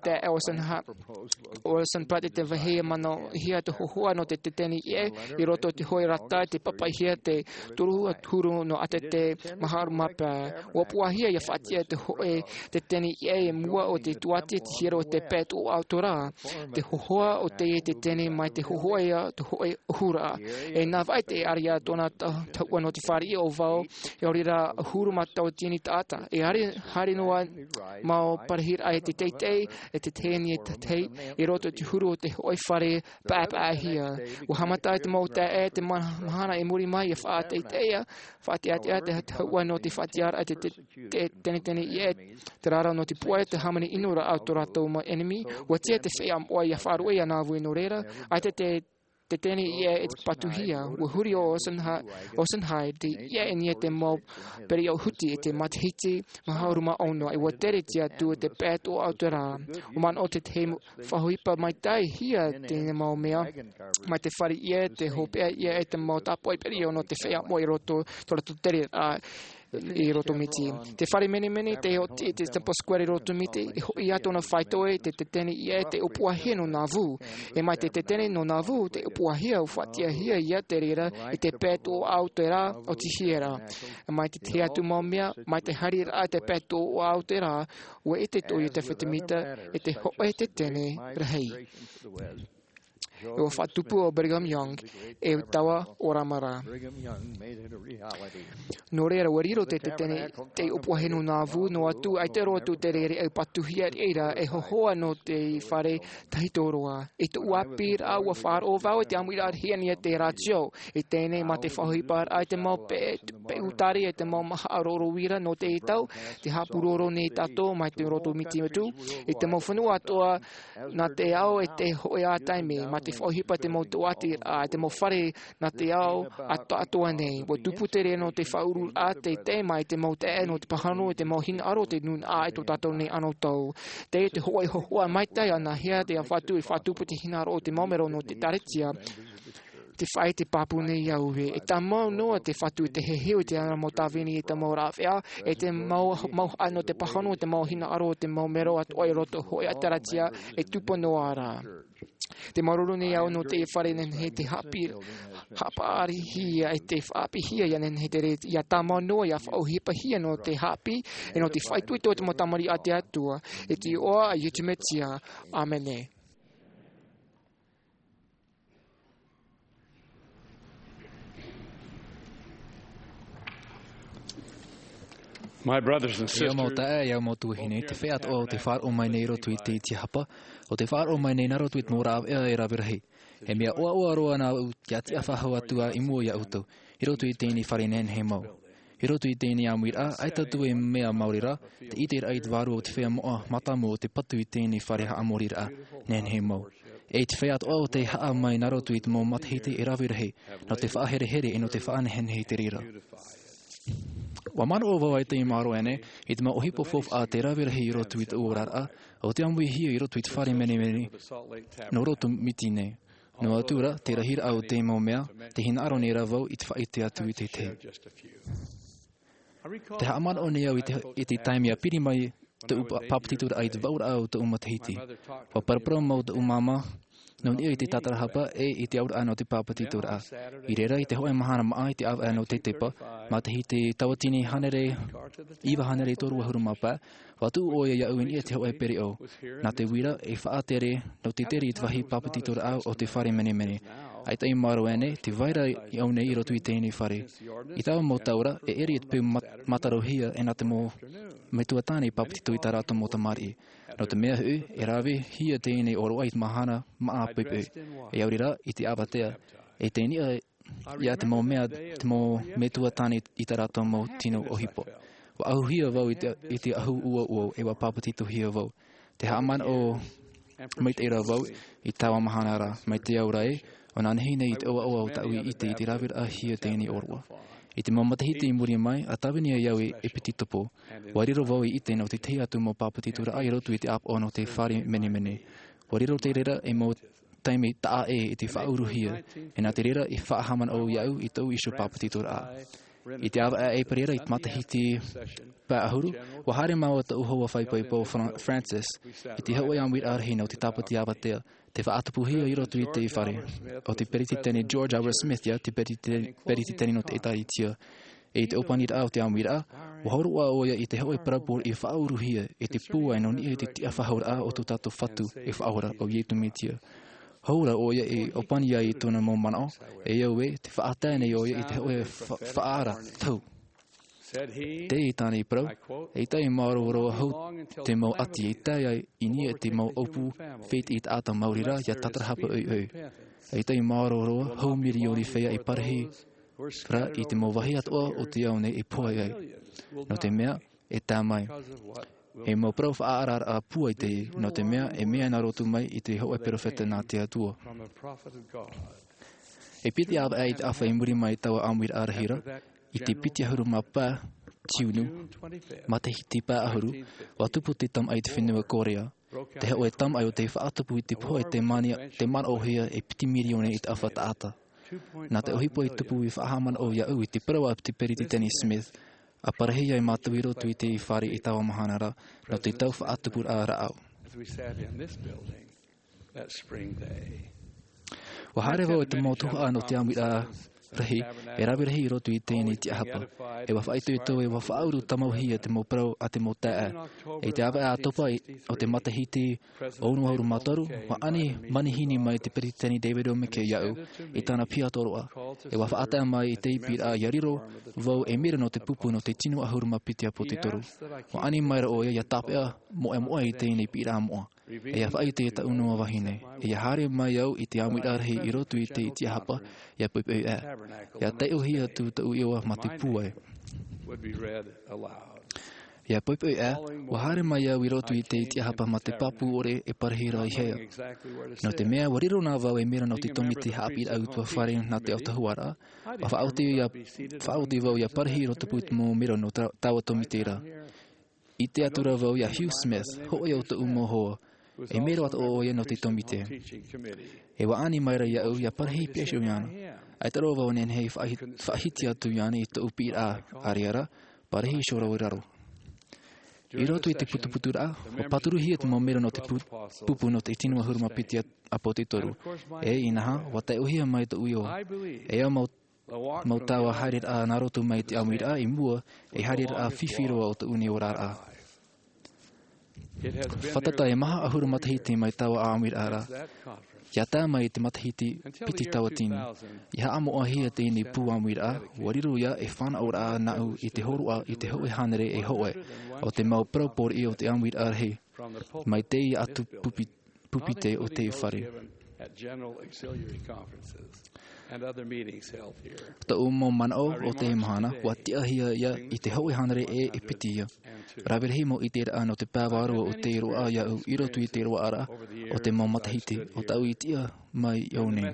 Speaker 10: Ocean Pride te wahea mano hia te hohoa no te teni I roto te hoi rata, te papai hia te turu aturu no ate te maharuma pā. Wapua hia ia whatia te hoi te teni e mua o te tuati te hero te pēt o autora. Te hohoa o te teni mai te hohoa te hoi uhura. E nā vai te aria tōna taua no te whari o vau, e orira huruma tau tini tāta. E hari noa mau parahira ai te teitei, e te teni e te tei, e roto te huru o te hoi whare pāpā hia. Wa hamatai te mau te mahana e muri mai e whaateiteia, whaateatea te haua no te whaatiara te tene I te rara no te puai te hamani inura au tō rātou ma enemy, wa tia te whea moa I a wharua I a nāvu no reira, ai te tene e te patuhia, wa huri o Ocean Hyde, te e nia te mau peri au huti e te matahiti mahauruma ono, e wa tere tia tu e te pēt o au te rā. O man o te te whahuipa mai tai hia te mau mea, mai te whari te hopea e te mau tapoi peri o no te whea mo I roto, tō rato tere I roto miti. Te whare mene te hoti te tempo square I roto miti, I ato na whaitoe te tene te upuahia no nā vu. E mai te tene no nā vu, te upuahia o whatia hia I te rera, I te pēt o au te rā o te hiera. E mai te atu maumea, mai te hari rā te pēt o au te rā, ua te toi te whatamita, e te hoe te tene rahei. E o whatupu o Brigham Young e tawa o Ramara. No reira wariro te tene te upuahenu nā vu no atu ai te rotu te rere au patuhia reira e hohoa no te whare tahitoroa. E te uapir a ua wharo o vau e te amuira arhiania te ratio e tēnei ma te whahuipar ai te mau pe utari e te mau maha aroro wira no te itau, te hapuroro ne tato mai te roto miti atu, e te mau whanua atoa na te ao e te hoe a taime, ma te whauhipa te mau tuati te mau whare na te ao atua nei. Wa tuputere no te whauru te tema te mau te no te pahano te mau hina aro te nun to tatou nei anō tau. Te hoi hoa mai tai ana hea te whatu whatupu te hina aro te maumero no te taretia. Te whai te papu nei au he. E ta mau noa te whatu te heheo te ana mo tawini te mau rāwhea. E te mau ano te pahano te mau hina aro te mau mero at oi roto hoi ataratia tupo noa rā. Te maruru nei au no te whare nen he te hapa ari hia te whaapi hia ia nen he te re ia tā mau noa ia whauhipa hia no te hapi no te whaitui tō te mo tamari a te atua. E te oa a Yutumetia. Amene.
Speaker 3: My brothers and sisters,
Speaker 2: ia mo tuhine te wheat o te whār o mai nei rotu I te iti hapa, o te whār o mai nei narotu I te mora e rawirahi. He mea oa roa nā kia tia whahau atua I mua ia utou, I rotu I tēni whare nen he mau. I rotu I tēni amuira, aitatu e mea maurira, te iter ait waru o te whea moa matamu o te patu I tēni whare haa morira nen he mau. E te wheat o te haa mai narotu I te mau matahiti e rawirahi, no te whaahere no te whaanehenhe te rira. Wa mano o wawai te imaro ene, I te mau ohipo fof a te rawirahi I rotu I te uorara, o te amui hia I rotu I te whare mene, no rotu miti nei. No atura, te rahira au te mau mea, te hina aro nei rawau I te whaite atu I te te. Te haaman o nei au I te taimia piri mai te papatitura ai te vaura au te umatahiti. Wa paraparau mau te umama, no nia I te tatarahapa I te aura ano te papatitura a. I reira I te hoe mahana maa I te awa ano te tepa, ma te hi te tawatini hanere, iwa hanere toru ahuru mapa, watu o ia uin I te hoe peri o. Nā te wira e whaatere no te teri I te wahi papatitura au o te whare mene. Ai tai maro ene, te vaira I au nei I rotu I tēnei whare. I tawa mō taura, e eri te pēu matarohia e nā te mō me tuatāne papatitu I tā rāta mō tamari. No te mea hui, e rawe, hia tēnei oroa I te mahana maa pepe. E aurira I te awatea, e tēnia ia te mō mea, te mō me tuatāne I tā rāta mō tino ohipo. Wa ahu hia wau I te ahu ua e wa papatitu hia wau. Te haaman o mai te ira wau I tawa mahana rā, mai te aura e, o nā nehi nei I te oa o taui I te rawira hia tēnei oroa. I te mamatahiti I muri mai, a tawinia iau e pititopo. Wariro wau I te no te te atu mō papatitura ai rotu I te ap o no te whare mene. Wariro te rera e mō taimi taa I te whauruhia, e nā te rera I whaahaman o iau I tau isu papatitura a. I te awa e parera I te matahiti pā ahuru, wa haere maua ta uhoa whaipai Pope Francis, I te haua iamwit arhi no te tapati awatea, te whaatapuhia I rotu I te whare. O te perititene George R. Smith ia, te perititene no te etai tia. E te opanit au te amwira, wa horua oia I te haua parapor I whauruhia, e te pua no ni te tia whahaura o tu tato whatu e whaahora o Yetumetia. Haura oia e opani ai tōna mō manao, e iau e te whaatane oia I te haua whaara tau. Te I tāne I parau, e tai maaro roa hau te mau ati e tai ai I nia te mau opu whet I te ata maurira ia tatarahapa ui. E tai maaro roa hau miri ori whea I parahi ra I te mau wahi atoa o te au nei e puai ai. No te mea e tā mai. E mau parau whaarara a puai te I, no te mea e mea na rotu mai I te hoa perofeta nā te atua. E piti awa e te awha I muri mai tawa amwir arahira, I te piti ahuru mā pā, tiunu, ma te hiti pā ahuru, wa tupu te tam ai te whenua Korea. Te hao e tam ai o te whaatapu I te poe te man ohia e piti mirione I te awha taata. Nā te ohipo I tupu I whaahaman o iau I te parawa te perititene Smith, a parahi ai mātui rotu I te I whare I tawa mahanara, no te tau whaatupur a raau. Wa haere wau e te mautuha no te amwit a rahi, e rawirahi I rotu I tēnei te ahapa. E wa whaitu I tau e wa whauru tamauhia te mau parau a te mau tae. E te awa a topa o te matahiti o unuauru mataru, wa ani manihini mai te perititani David o Mike iau, I tāna pia toroa. E wa whaatea mai I te ipir a Yariro, wau e mira no te pupu no te tinu ahuru mapitia po te toru. Wa ani maira o ia tapea moa I tēnei pira moa. E ia whai te ta unua wahine. E ia haere mai au I te amwit arahi I rotu I te iti hapa, ia puipeu e. Ia te uhia tu ta uiwa ma te puai. Ia poipoi wa hare mai au I roto I te iti hapa ma te papu ore e parehira I hea. No te mea wariro nā wau e mera no te tomiti hapi au tua whare na te autahuara, wa whaauti wau ia parehira te puit mō mera no tawa tomiti ra. I te atura wau ia Hugh Smith, hoi au te umo hoa, e mera atu o ia no te tomiti. E wa ani maira ia au ia parehi piesho iana. Ai taro wau nen hei whahiti atu iana I te upi a ariara, parehi shora o raro. I roto I te putuputu ra, o paturu hia te maumera no te pupu no te itinua huruma piti a po te toru. E inaha, wa te uhia mai te uio. E au mau tawa harir a nā roto mai te aumir a I mua, e harir a whiwhiroa o te uni o rara a. Whatata e maha ahuru matahiti mai tawa a aumir a ra. Ia tā mai te matahiti piti tawa tini. Ia amo a hia te ini pū aumir a, wariru ia e whana ora a nau I te horu a I te hoe hanere e hoe, o te mau praupor I o te aumir a rehi, mai te I atu pupite o te whare. Ta umo manao o te mahana, wa tia hia ia I te hoe hanere e piti ia. Rawerehi mo I te ra no te pāwarua o te roa ia au I roto I te roa ara o te mau matahiti o tau I tia mai iau nei.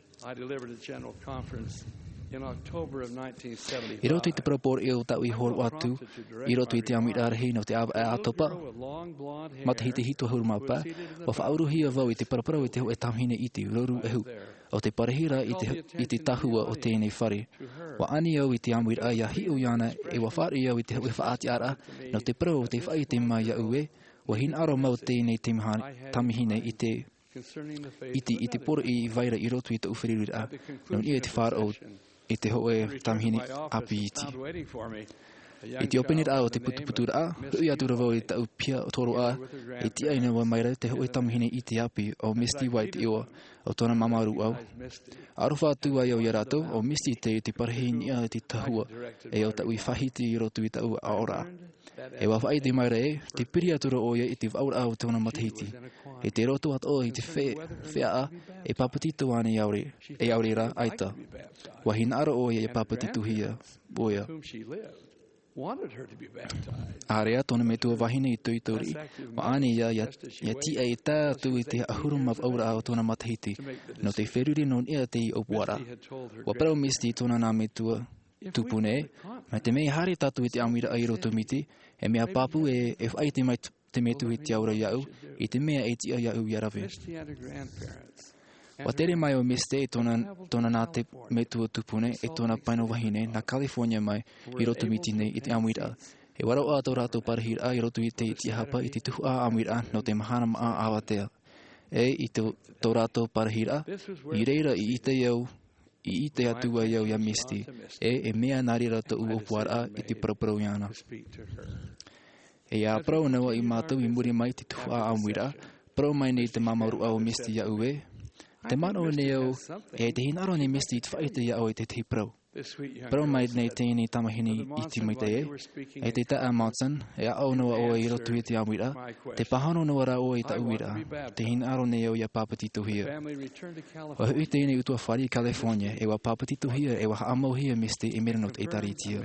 Speaker 2: I roto I te propor I o tau I horu atu, I roto I te amit arahi no te atopa, matahiti hito hurumapa, wa whauruhia wau I te paraparau I te ho e tamhine I te roru ehu, o te parehira I te tahua o tēnei whare. Wa ani au I te amuir a ia hiu iana e wa whare au I te ho e whaati ara, no te parau o te whai te mai au e, wa hin aro mau tēnei tamihine I te I te poro I vaira I roto I te uwhiririri a, no ia te whare I te hoe tamhini api iti. I te openir a o te putuputura a, rui atura wau I tau pia o toro a, e ti aina wa maira te hoe tamhini I te api o Misty White Iwa, o tōna mamaru au. Arofa atua I au ia rato, o Misty te parehi nia te tahua, e o tau I whahiti I roto I tau a ora. E wa whai te maira e, te piri atura o ia I te waura au tōna matahiti. E te roto at o I te whea a, e papatitu ane e aure ra aita. Wa hina aro o ia e papatitu hia, boia. Area tōna me tua wahine I tui turi, wa ane ia ti e tā tu I te ahuru mav aura au tōna matahiti, no te wheruri non ia te I opuara. Wa parau Misty tōna nā me tua tupune, mai te mei hare tatu I te amira ai roto miti, e mea papu e whai te mai te me tu I te aura iau, I te mea e ti a iau I rawe. Wa tere mai o Misty tōna nā te me tua tupune e tōna paino wahine na California mai I roto miti nei I te amira. E warau a tō rātou parahir a I roto I te hapa I te tuhu a amira no te mahana maa awatea. E I tō rātou parahir a, I reira I ite iau, I ite atua iau ia Misty, e mea nārira tō uopuara I te paraparau iana. E a prau nawa I mātou I muri mai te tuhu a amira, prau mai nei te mamaru au Misty iau e, te mano nei au, e te hinaro nei Misty te whaite iau I te te prau. Prau mai nei tēnei tamahini I te maite e te taa Mountain, e a au nawa o I roto I te amira, te pahano nawa ra o I ta uira, te hinaro nei au ia papatitu hia. Wa hui tēnei utua whari California, e wa papatitu hia, e wa haamau hia Misty e mera not e taritia.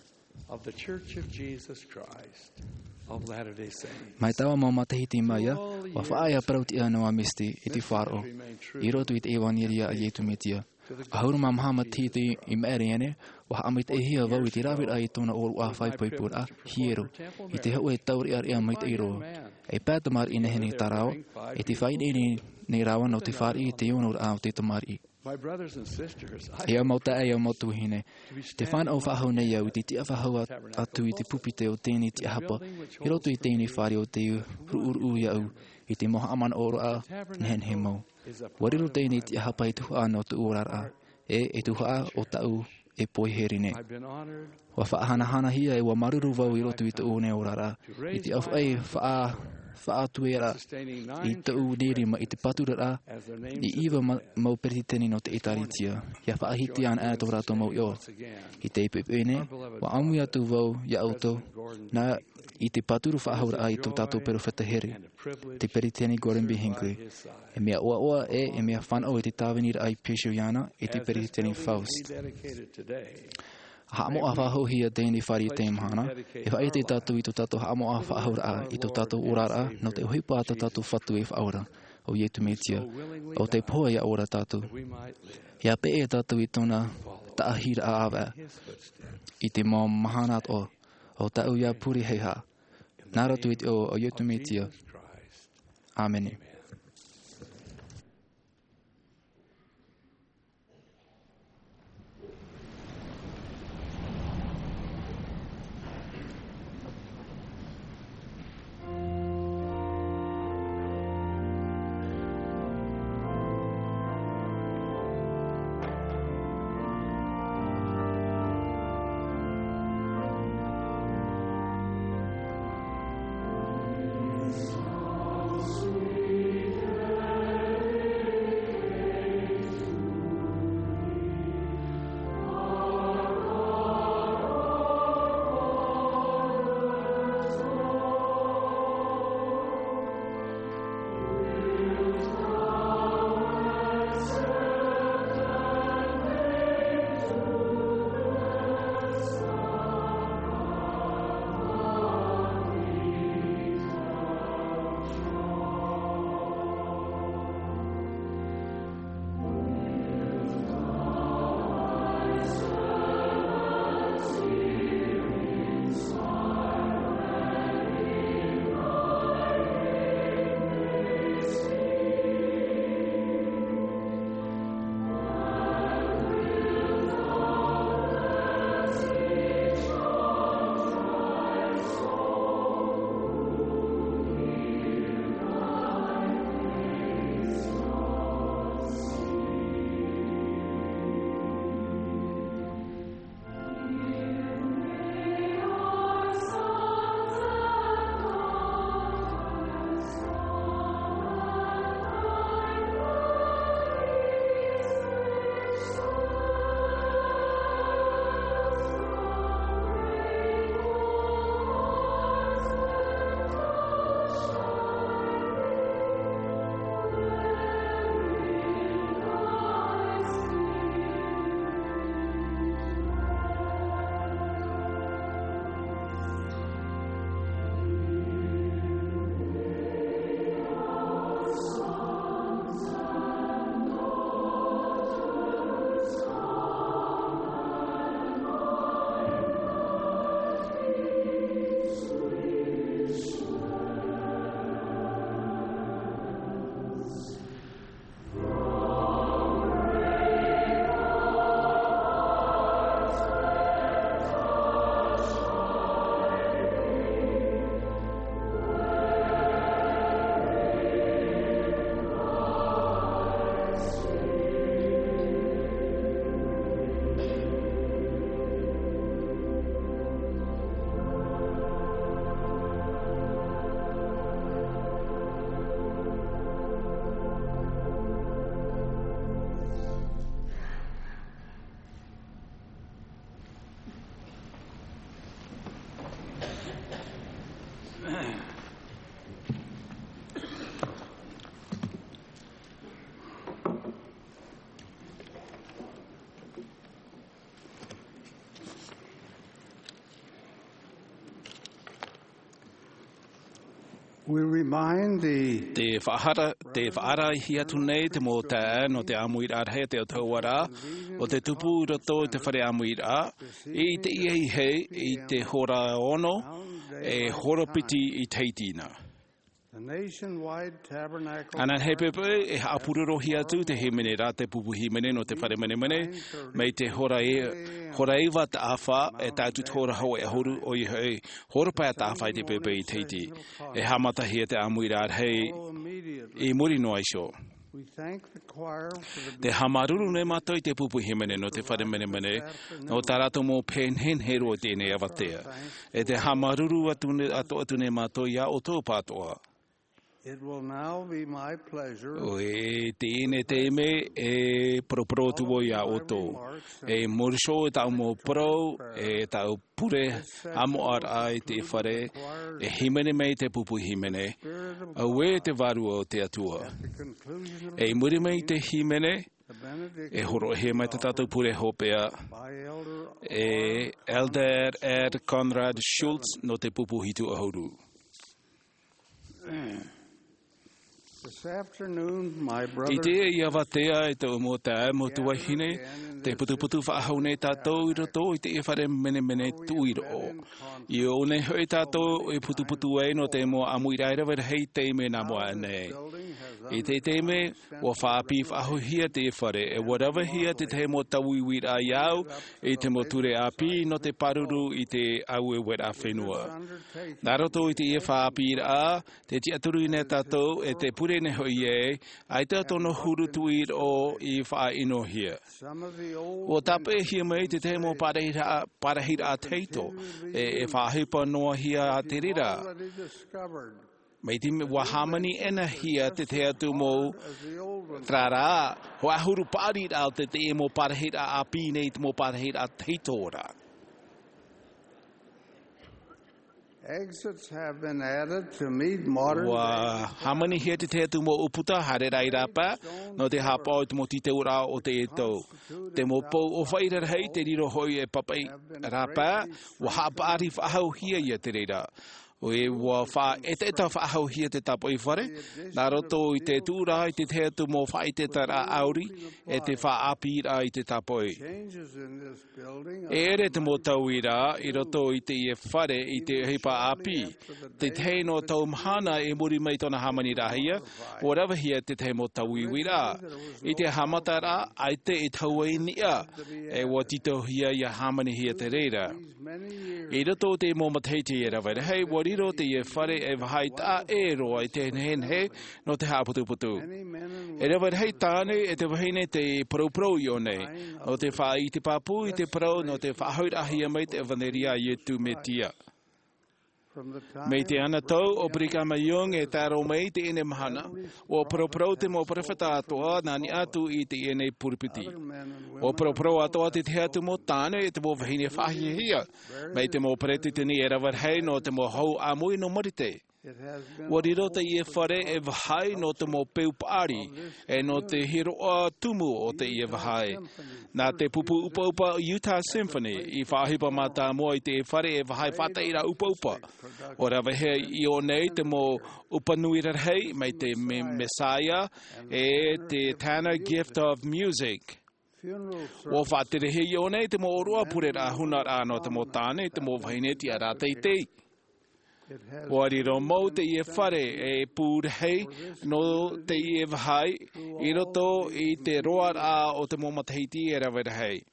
Speaker 2: Mai tawa mau matahiti mai a, wa whaaya parauti a noa Misty I te wharo, I roto I te ewaniria a ietu metia. Ahuru mamahama titi I meere ane, wa haamit e hia wau I te rawira I tōna oru a whaipoipur a hiero, I te hau e tauri ar ea maita I roa. E pētamar I nehene tarao, e te whaine nei rawa no te whari I te ionor a o te tamari. E au mauta e au mautu hine. Te whanau whahau nei au, te tia whahau atu I te pupite o tēnei tia hapa, I roto I tēnei whare o te ruuru I au, I te moha aman oro a nehen he mau. Wariru tēnei tia hapa I tuha no te urara, e tuha o tau e poiherine. Wa whaahanahana hia e wa maruru wau I roto I te one orara, I te au ai whaatuera I te u nerima I te paturara, I iwa mau periteni no te etaritia, ia whaahiti an ea tō rato mau io. I te ipepene, wa amui atu wau ia auto, na I te paturu whaahura ai tō tātou peru whatahere, te periteni Gordon B. Hinckley. E mea oa e mea whanau e te tāwenira ai Pesho Iana, e te periteni Faust. Hamo afaho hia deni fari te mahana. E wha e te tatu i to tatu hamo afahora a i to tatu urara no te uhipa ata tatu fatu e whaora o Ietu Metia o te poa ia ora tatu. Ia pe e tatu i tona taahira a awa i te mā mahanat o tau ia puri heiha. Nara tu i o Ietu Metia. Amen.
Speaker 3: Te whaara hi atu nei te mō te no te amuira hei te o tauara o te tupu roto te whare amuira i te iei hei i te hora ono e horopiti i teitina. Ana he pepe e hapururo hi atu te himene rā te pupu himene no te whare mene mei te hora iwa te awha e tātu te hora hau e horu o i hei hora pai te awha i te pepe i teiti e hamata hi te amuira hei i muri no aisho. Te hamaruru ne mato i te pupu himene no te whare mene no tā rato mō penhen hero o tēnei awatea e te hamaruru atu ne mato ia o tō pātoa.
Speaker 11: It will now be my pleasure
Speaker 3: o e tēne tēme e propro tuo ia oto e morsho e tau mō pro e tau pure amo ar ai te whare e himene mei te pupu himene a we te varu o te atua e muri mei te himene E horo he mai te tātou pure hopea. E Elder Ed Conrad Schultz no te pupu hitu ahuru.
Speaker 11: This afternoon, my brother...
Speaker 3: I te ia watea e te umo te mo tua hine, te putu whaahau nei tātou I roto I te e whare mene tuiro. I o nei hoi tātou e putu e no te mo amu I raira wera hei teime nā moa nei. I te teime, wa whaapi whaahau hia te e whare, e whatever hia te te mo tau I wira iau, I te mo ture api no te paruru I te au e wera whenua. Nā roto I te e whaapi a, te ti aturu I nei tātou e te pure ne hoi e, ai te tono huru tuir o I wha ino hia. O tape hia mai te te mo parahira a teito, e whahipa noa hia a te rira. Mai te wahamani ena hia te te atu mo trara, ho ahuru pārira o te te mo parahira a pine te mo parahira a teito ora.
Speaker 11: Exits have been added to meet modern
Speaker 3: Wa hamani hea te te atu mo uputa hare rai rapa no te hapa o te mo tite ura o te eto. Te mo pou o whaira hei te riro hoi e papai rapa wa hapa ari whahau hia ia te reira. O e wa wha eta whahau hia te tapo I whare. Nā roto I te tūra I te te atu mo wha I te tara auri e te wha apira I te tapo I. E ere te mo tau ira I roto I te e whare I te hipa api. Te te no tau mahana e muri mai tona hamani rahia. Whatever hia te te mo tau I wira. I te hamatara ai te I tau e nia. E wa tito hia ia hamani hia te reira. I roto te mo mateiti e rawere. Hei wariro te e whare e wahai tā e roa I te henhe no te haputuputu. E rawere hei tāne e te wahine te pro I o nei. No te wha I te papu I te pro no te whahaurahia mai te vaneria I tu me tia. Mei te ana tau o Brikama Young e taro mei te ene mahana, o pro te mo prewhata atoa nani atu I te ene puripiti. O pro atoa te te atu mo tāne e te mo wahine whahi hia, mei te mo preti te ni e rawar hei no te mo hau amui no marite. Wariro te I e whare e wahai no te mo peupari, e no te hiroa tumu o te I e wahai. Nā te pupu upa Utah Symphony, I whahipa mata moa I te e whare e wahai whataira upa. O rawa hea I o nei te mo upanuira hei, mai te Messiah, e te Tanner Gift of Music. O whatere hei o nei te mo orua pure rā hunar no te mo tāne, te mo wahine tia rā teitei. Wariro mo te I e whare e pūr hei no te I e wahai I roto I te roa rā o te mo matahiti e rawera hei.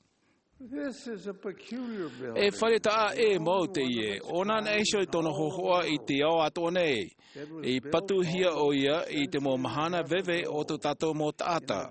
Speaker 3: E whare taa e mo te I e, ona nei shoi tono hohoa I te ao ato nei. I patu hia o ia I te mo mahana veve o to tato mo tāta.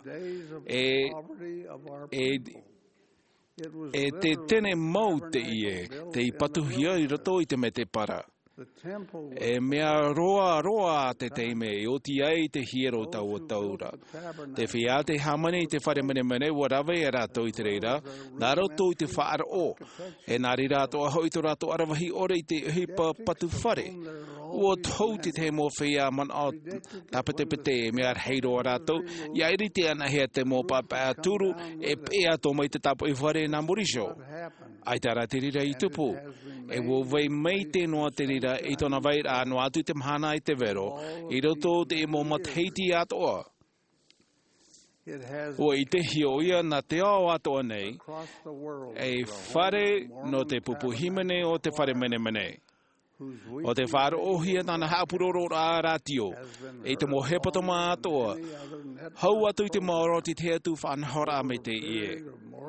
Speaker 3: E te tene mo te I e, te I patu hia I roto I te me te para. E mea roa te teime I o ti ai te hiero tau o taura. Te whia te hamane I te whare mene warawe e rato I te reira, nā roto I te whaara o. E nāri rato aho I to rato arawahi ore I te hipa patu whare. Ua tau te mo whia man o tapetepete e mea heiro a rato, I airi te ana hea te mo papa turu e pea to mai te tapo I whare nā morisho. Ai tara te rira I tupu. E wo wei mei te noa te rira I tona vai rā no atu te mahana I te vero, I roto te mo mateiti atoa. O I te hioia na te ao atoa nei, e whare no te pupu himene o te whare mene. O te whare ohia nana hapuroro rā ratio, e te mo hepatoma atoa. Hau atu I te maoro te atu whanhora me te ie.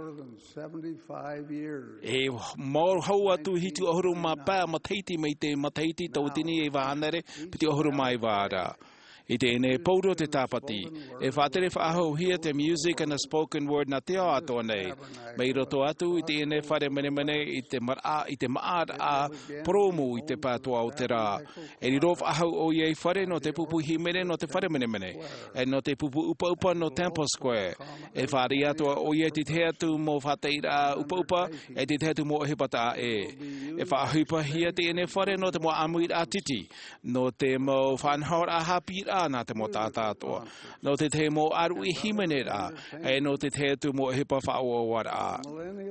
Speaker 3: E hau atu hitu ohuru ma pā mateiti me te mateiti tau tini e wānare piti ohuru mai wāra. I te ene pauro te tāpati. E whātere whaahau hia te music and the spoken word na te ao atoa nei. Mei roto atu I te ene whare mene I te maara a promu I te pātua o te rā. E ni ro whaahau o iei whare no te pupu himene no te whare mene. E no te pupu upa no Temple Square. E whare atua o iei te te atu mo whateira upa e te te atu mo hipata e. E whaahupa hia te ene whare no te mo amuir a titi. No te mo whanhora a hapira whea nā te mo tātātoa. No te te mo aru I himene rā, e no te te tu mo hipa whaoa wara.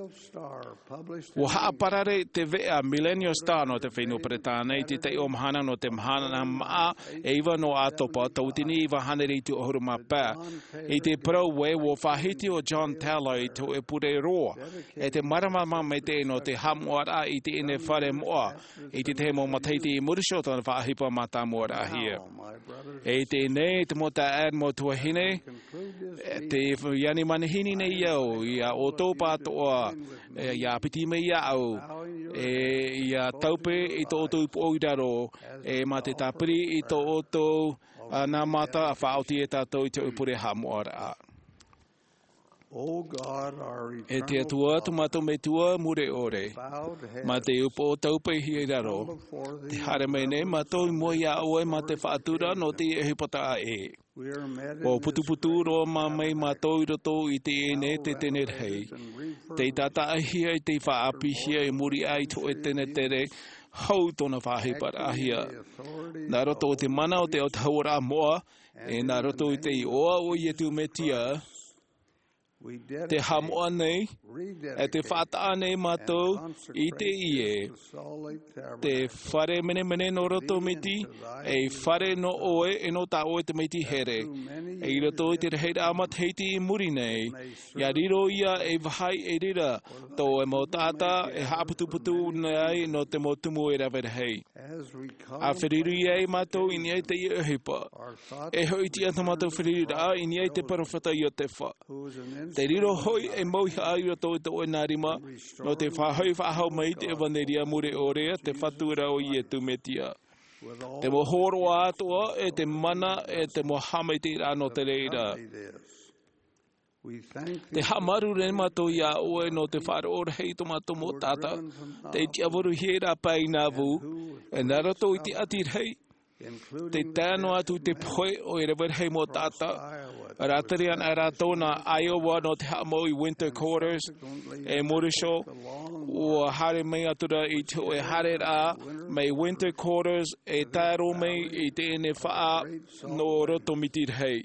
Speaker 3: Wa haaparare te vea Millennial Star no te whenua Peretānei, te te o mahana no te mahana maa, e iwa no atopa, tautini iwa haneri tu ohuru mapā. I te praue wo whahiti o John Tallow I to e pure roa. E te maramama me te no te hamuara I te ine whare moa. I te mo mataiti I murishota na whahipa mata moara hia. E te nei te mo ta ad mo tuahine, te yani manihini nei iau, ia o tō pātoa, ia piti me iau, ia taupe I tō oto upoidaro, ma te tapiri I tō oto nā mata a whaoti e tātou I te upure hamuara. E te atua tumato me tua mure ore, ma te upo o taupe hi raro, te hare mene ma tō moi a oe ma te whaatura no te e hipata a e. O putuputu roa ma mei ma tō I roto I te ene te tene rei, te tata ahia I te whaapihia I muri ai to e tene tere, hau tōna whahipara ahia. Nā roto o te mana o te o taura moa, e nā roto I te I oa o ietu me tia, te hamoa nei, e te whātaa nei mātou I te ie. Te whare mene no roto miti, e whare no oe e no tā oe te miti here. E I roto I te reheira amat heiti I muri nei, ia riro ia e wahai e rira, tō e mo tāta e hāputuputu nei no te mo tumu e rawe rehei. A whiriru ia e mātou I niai te I uhipa. E hoi tia ta mātou whiriru rā I niai te parowhata I o te wha. Te riro hoi e mauhi ai roto I te oe nārima, no te whahoi whahau mai te ewaneria mure orea, te whatura o I e tumetia. Te mo horo atoa e te mana e te mo hamai te rā no te reira. Te hamaru re mato ia oe no te wharo hei tomato mo tata, te tiavoru hiera pai nā vu, e narato I te ati rei, te tāno atu te poe o e rewer hei mo tata, Ratarian a ratona Iowa no te hamo I winter quarters, e morisho, o hare mei atura I to e hare rā, mei winter quarters, e tāro mei I te ene whaa no roto miti rei.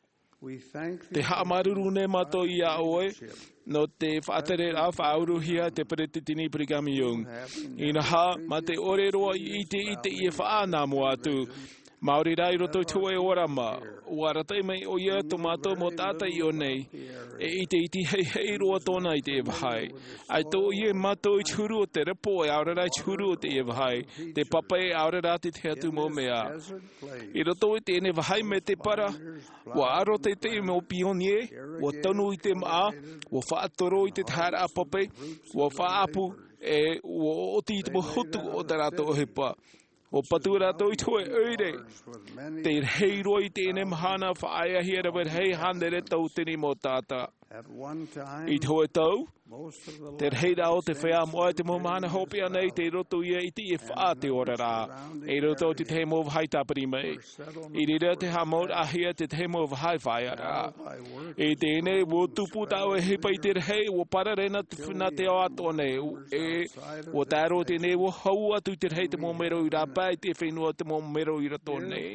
Speaker 3: Te haamaruru ne mato I a oe, no te whaatere a whaaruhia te peretitini Brigham Young. Ina ha, ma te ore roa I te I e whaana mo atu. Māori rai roto tue orama, ua ratai mai o ia tomato mo tata I o nei, e I te iti hei roa tōna I te e wahai. Ai tō I mato I churu o te repo e aurera I churu o te e wahai, te papa e aurera te te atu mo mea. I roto I te ene wahai me te para, ua aro te te mo pionie, ua tonu I te maa, ua whaatoro I te tāra a pape, ua whaapu e ua oti I te mo hutu o te rato o hepa. O patura toi toe oire, te rei roi tēne mahana whaaya hira wer hei handere tau tini mo tāta. I toe tau, te rei rao te whea moa te mo mahana hopi anei te roto ia I te e wha te ora rā. E roto te te mo whai tapari mei. I rira te hamor ahia te te mo whai whaia rā. E tēne wo tupu tau e hepa I te rei, wo pararena na te o ato nei. E wo tāro tēne wo hau atu te rei te mo mero I rā pai te whenua te mo mero I rato nei.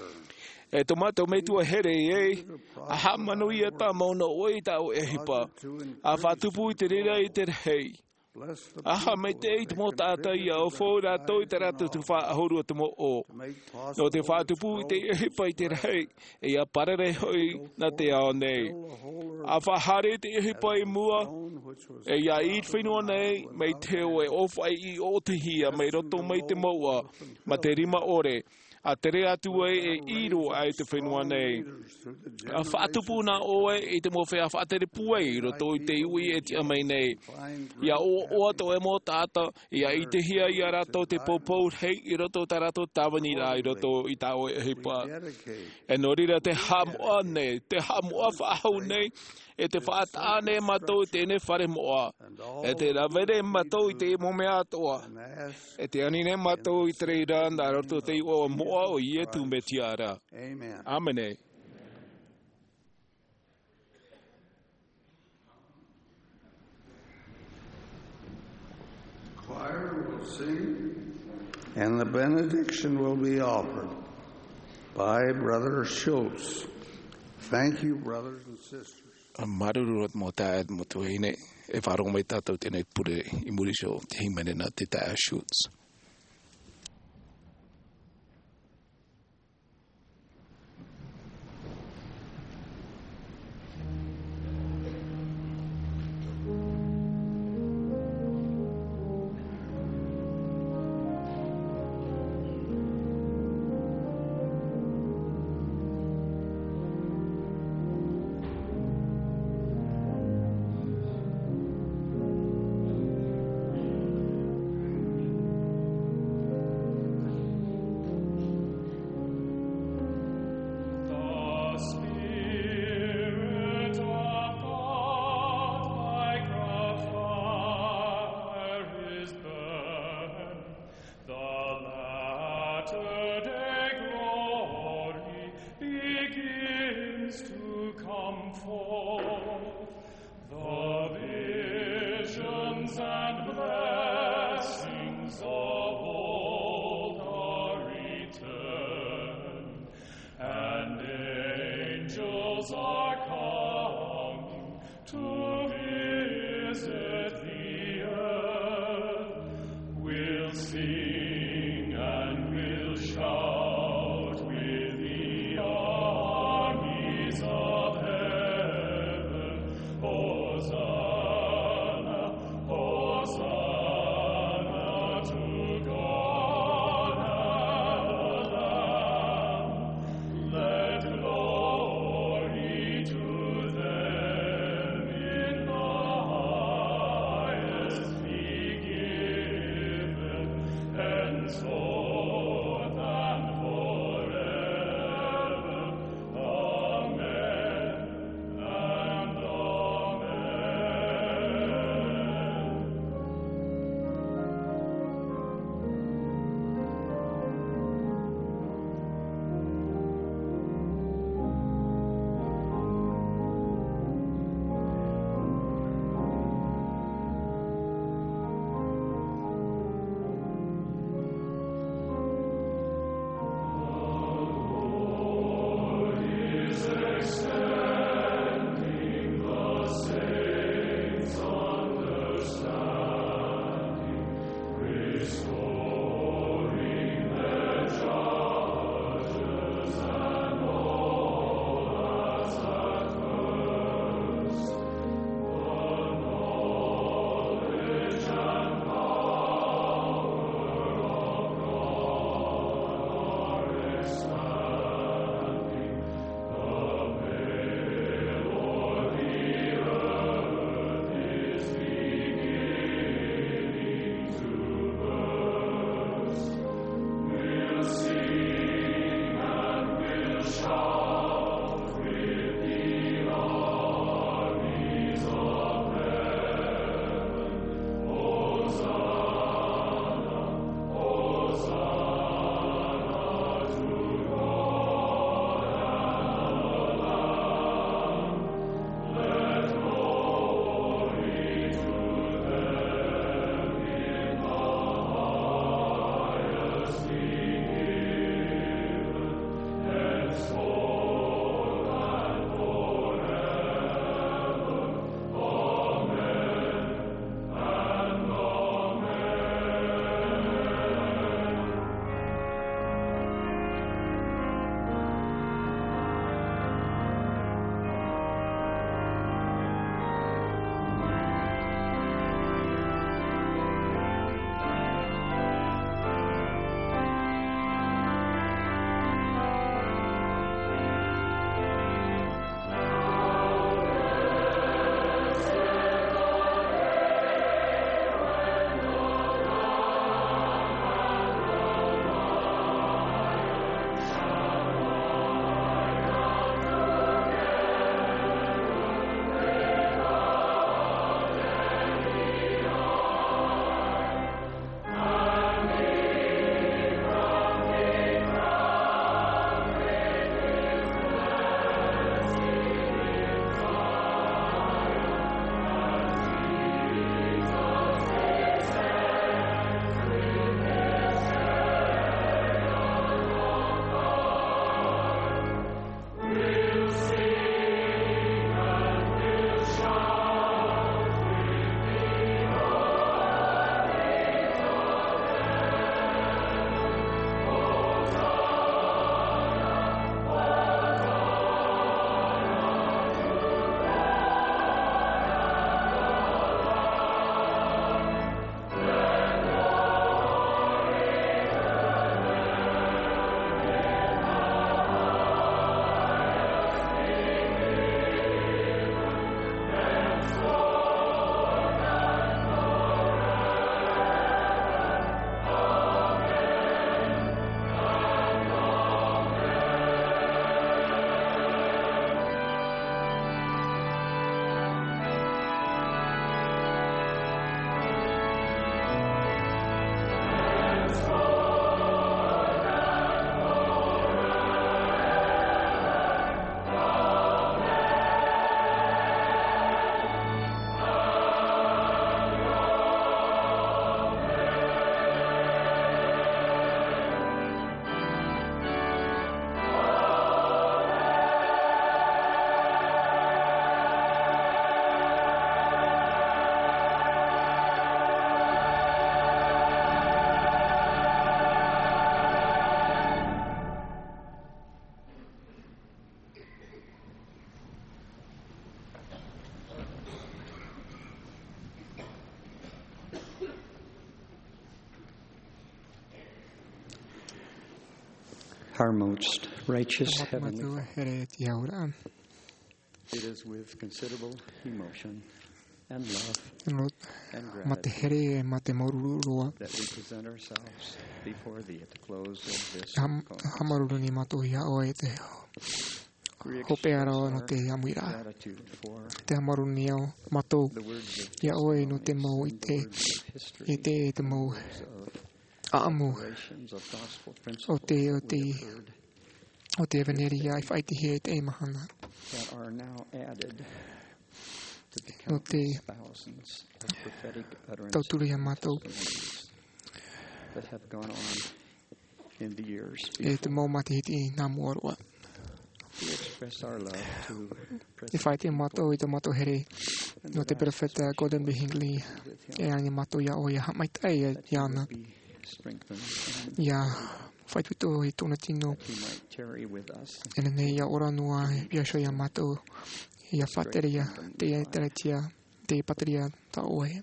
Speaker 3: E tomato me tua here e, a hamanu ia ta mauna oi tau e hipa, a whatupu I te rira I te rei. Aha me te I te mo tāta ia o whora toi te ratu tu wha ahuru te mo o. No te whatupu I te hipa I te rei, e a parare hoi na te ao nei. A whahare te hipa I mua, e ia I whenua nei, mei te oe ofai I o te hia, mei roto mei te maua, ma te rima ore. A tere atu e iro ai te whenua nei. A whaatupu nā oe I te mo whea whaatere pue I roto I te iwi e tia mai nei. Ia o ato e mo tāta, ia I te hia I a rato te popou hei I roto ta rato tawani rā I roto I tā oe e hipa. E no rira te hamoa nei, te hamoa whaahau nei, e te whaatane matou tēne whare moa. E te rawere matou I te mo mea atoa. E te anine matou I te reira nā roto te o moa o ie tu me tiara. Amene.
Speaker 11: Choir will sing and the benediction will be offered. by Brother Schultz. Thank you, brothers and sisters.
Speaker 3: Marurot mo taad mo tuwine e farong may tataw tinay pure imulisyo himene na tita Schultz.
Speaker 5: Our most righteous Heavenly Father,
Speaker 10: Father,
Speaker 5: it is with considerable emotion and love and
Speaker 10: gratitude
Speaker 5: that we present ourselves before Thee at the close of this conference. We express our gratitude for the words of testimony, the words of history, the words of declarations of gospel principles that are now added to the countless thousands of prophetic utterances that have gone on in the years before. We express our love to President
Speaker 10: no te perfetta Gordon B. Hinckley e animato ya o ya hamaitai yana ya fai tuto I tonatino e ne ya ora noa piaso ya mato ya fateria te teratia te patria ta oe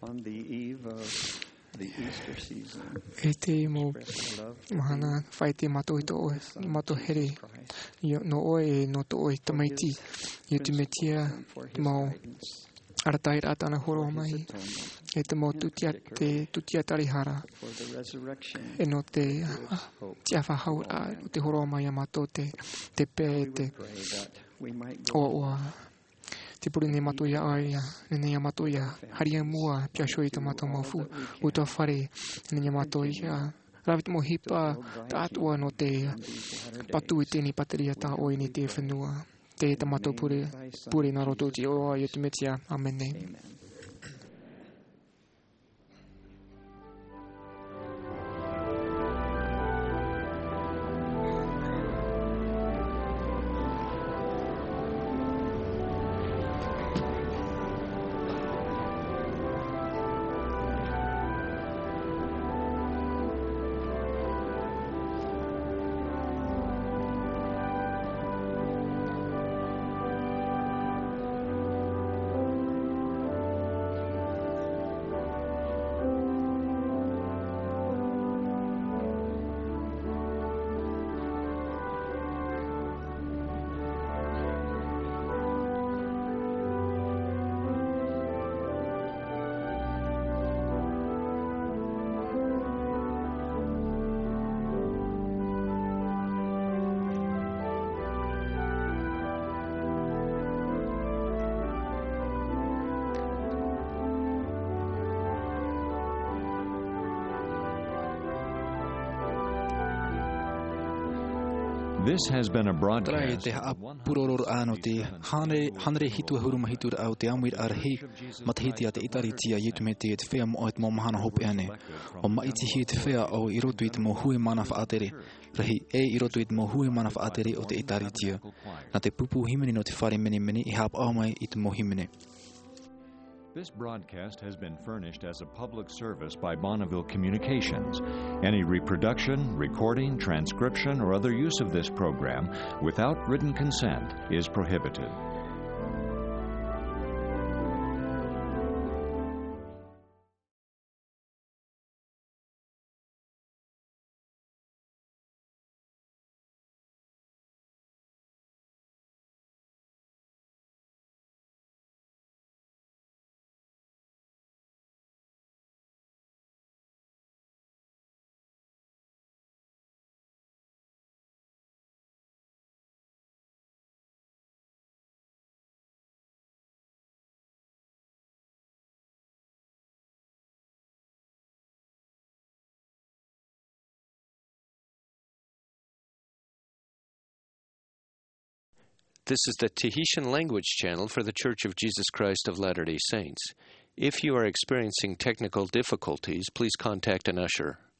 Speaker 10: e te mo mahana fai te mato ito oe mato here no oe no to oe tamaiti i te metia mo aratai atana horo mai e te mo tutia tarihara e no te tiafa haura te horo mai amato te pe te o te puri ne mato ya aia ne mato ya haria mua piasho I tomato mafu uta fare ne mato ya ravit mo hipa tatua no te patu I te ni patria ta o ni te whenua te tomato puri na roto ti o I te metia amen.
Speaker 1: This has been a broadcast.
Speaker 2: Te puroror ano te hanre hitu huruma hitu au te amir arhi mathiti te itaritia yitume te fea mo et mo mahana hop ane o maiti hit fea o irotuit mo hui mana fa atere rahi e irotuit mo hui mana fa atere o te itaritia na te pupu himeni no te fare meni I hap amai it mo himene.
Speaker 1: This broadcast has been furnished as a public service by Bonneville Communications. Any reproduction, recording, transcription, or other use of this program without written consent is prohibited.
Speaker 12: This is the Tahitian language channel for the Church of Jesus Christ of Latter-day Saints. If you are experiencing technical difficulties, please contact an usher.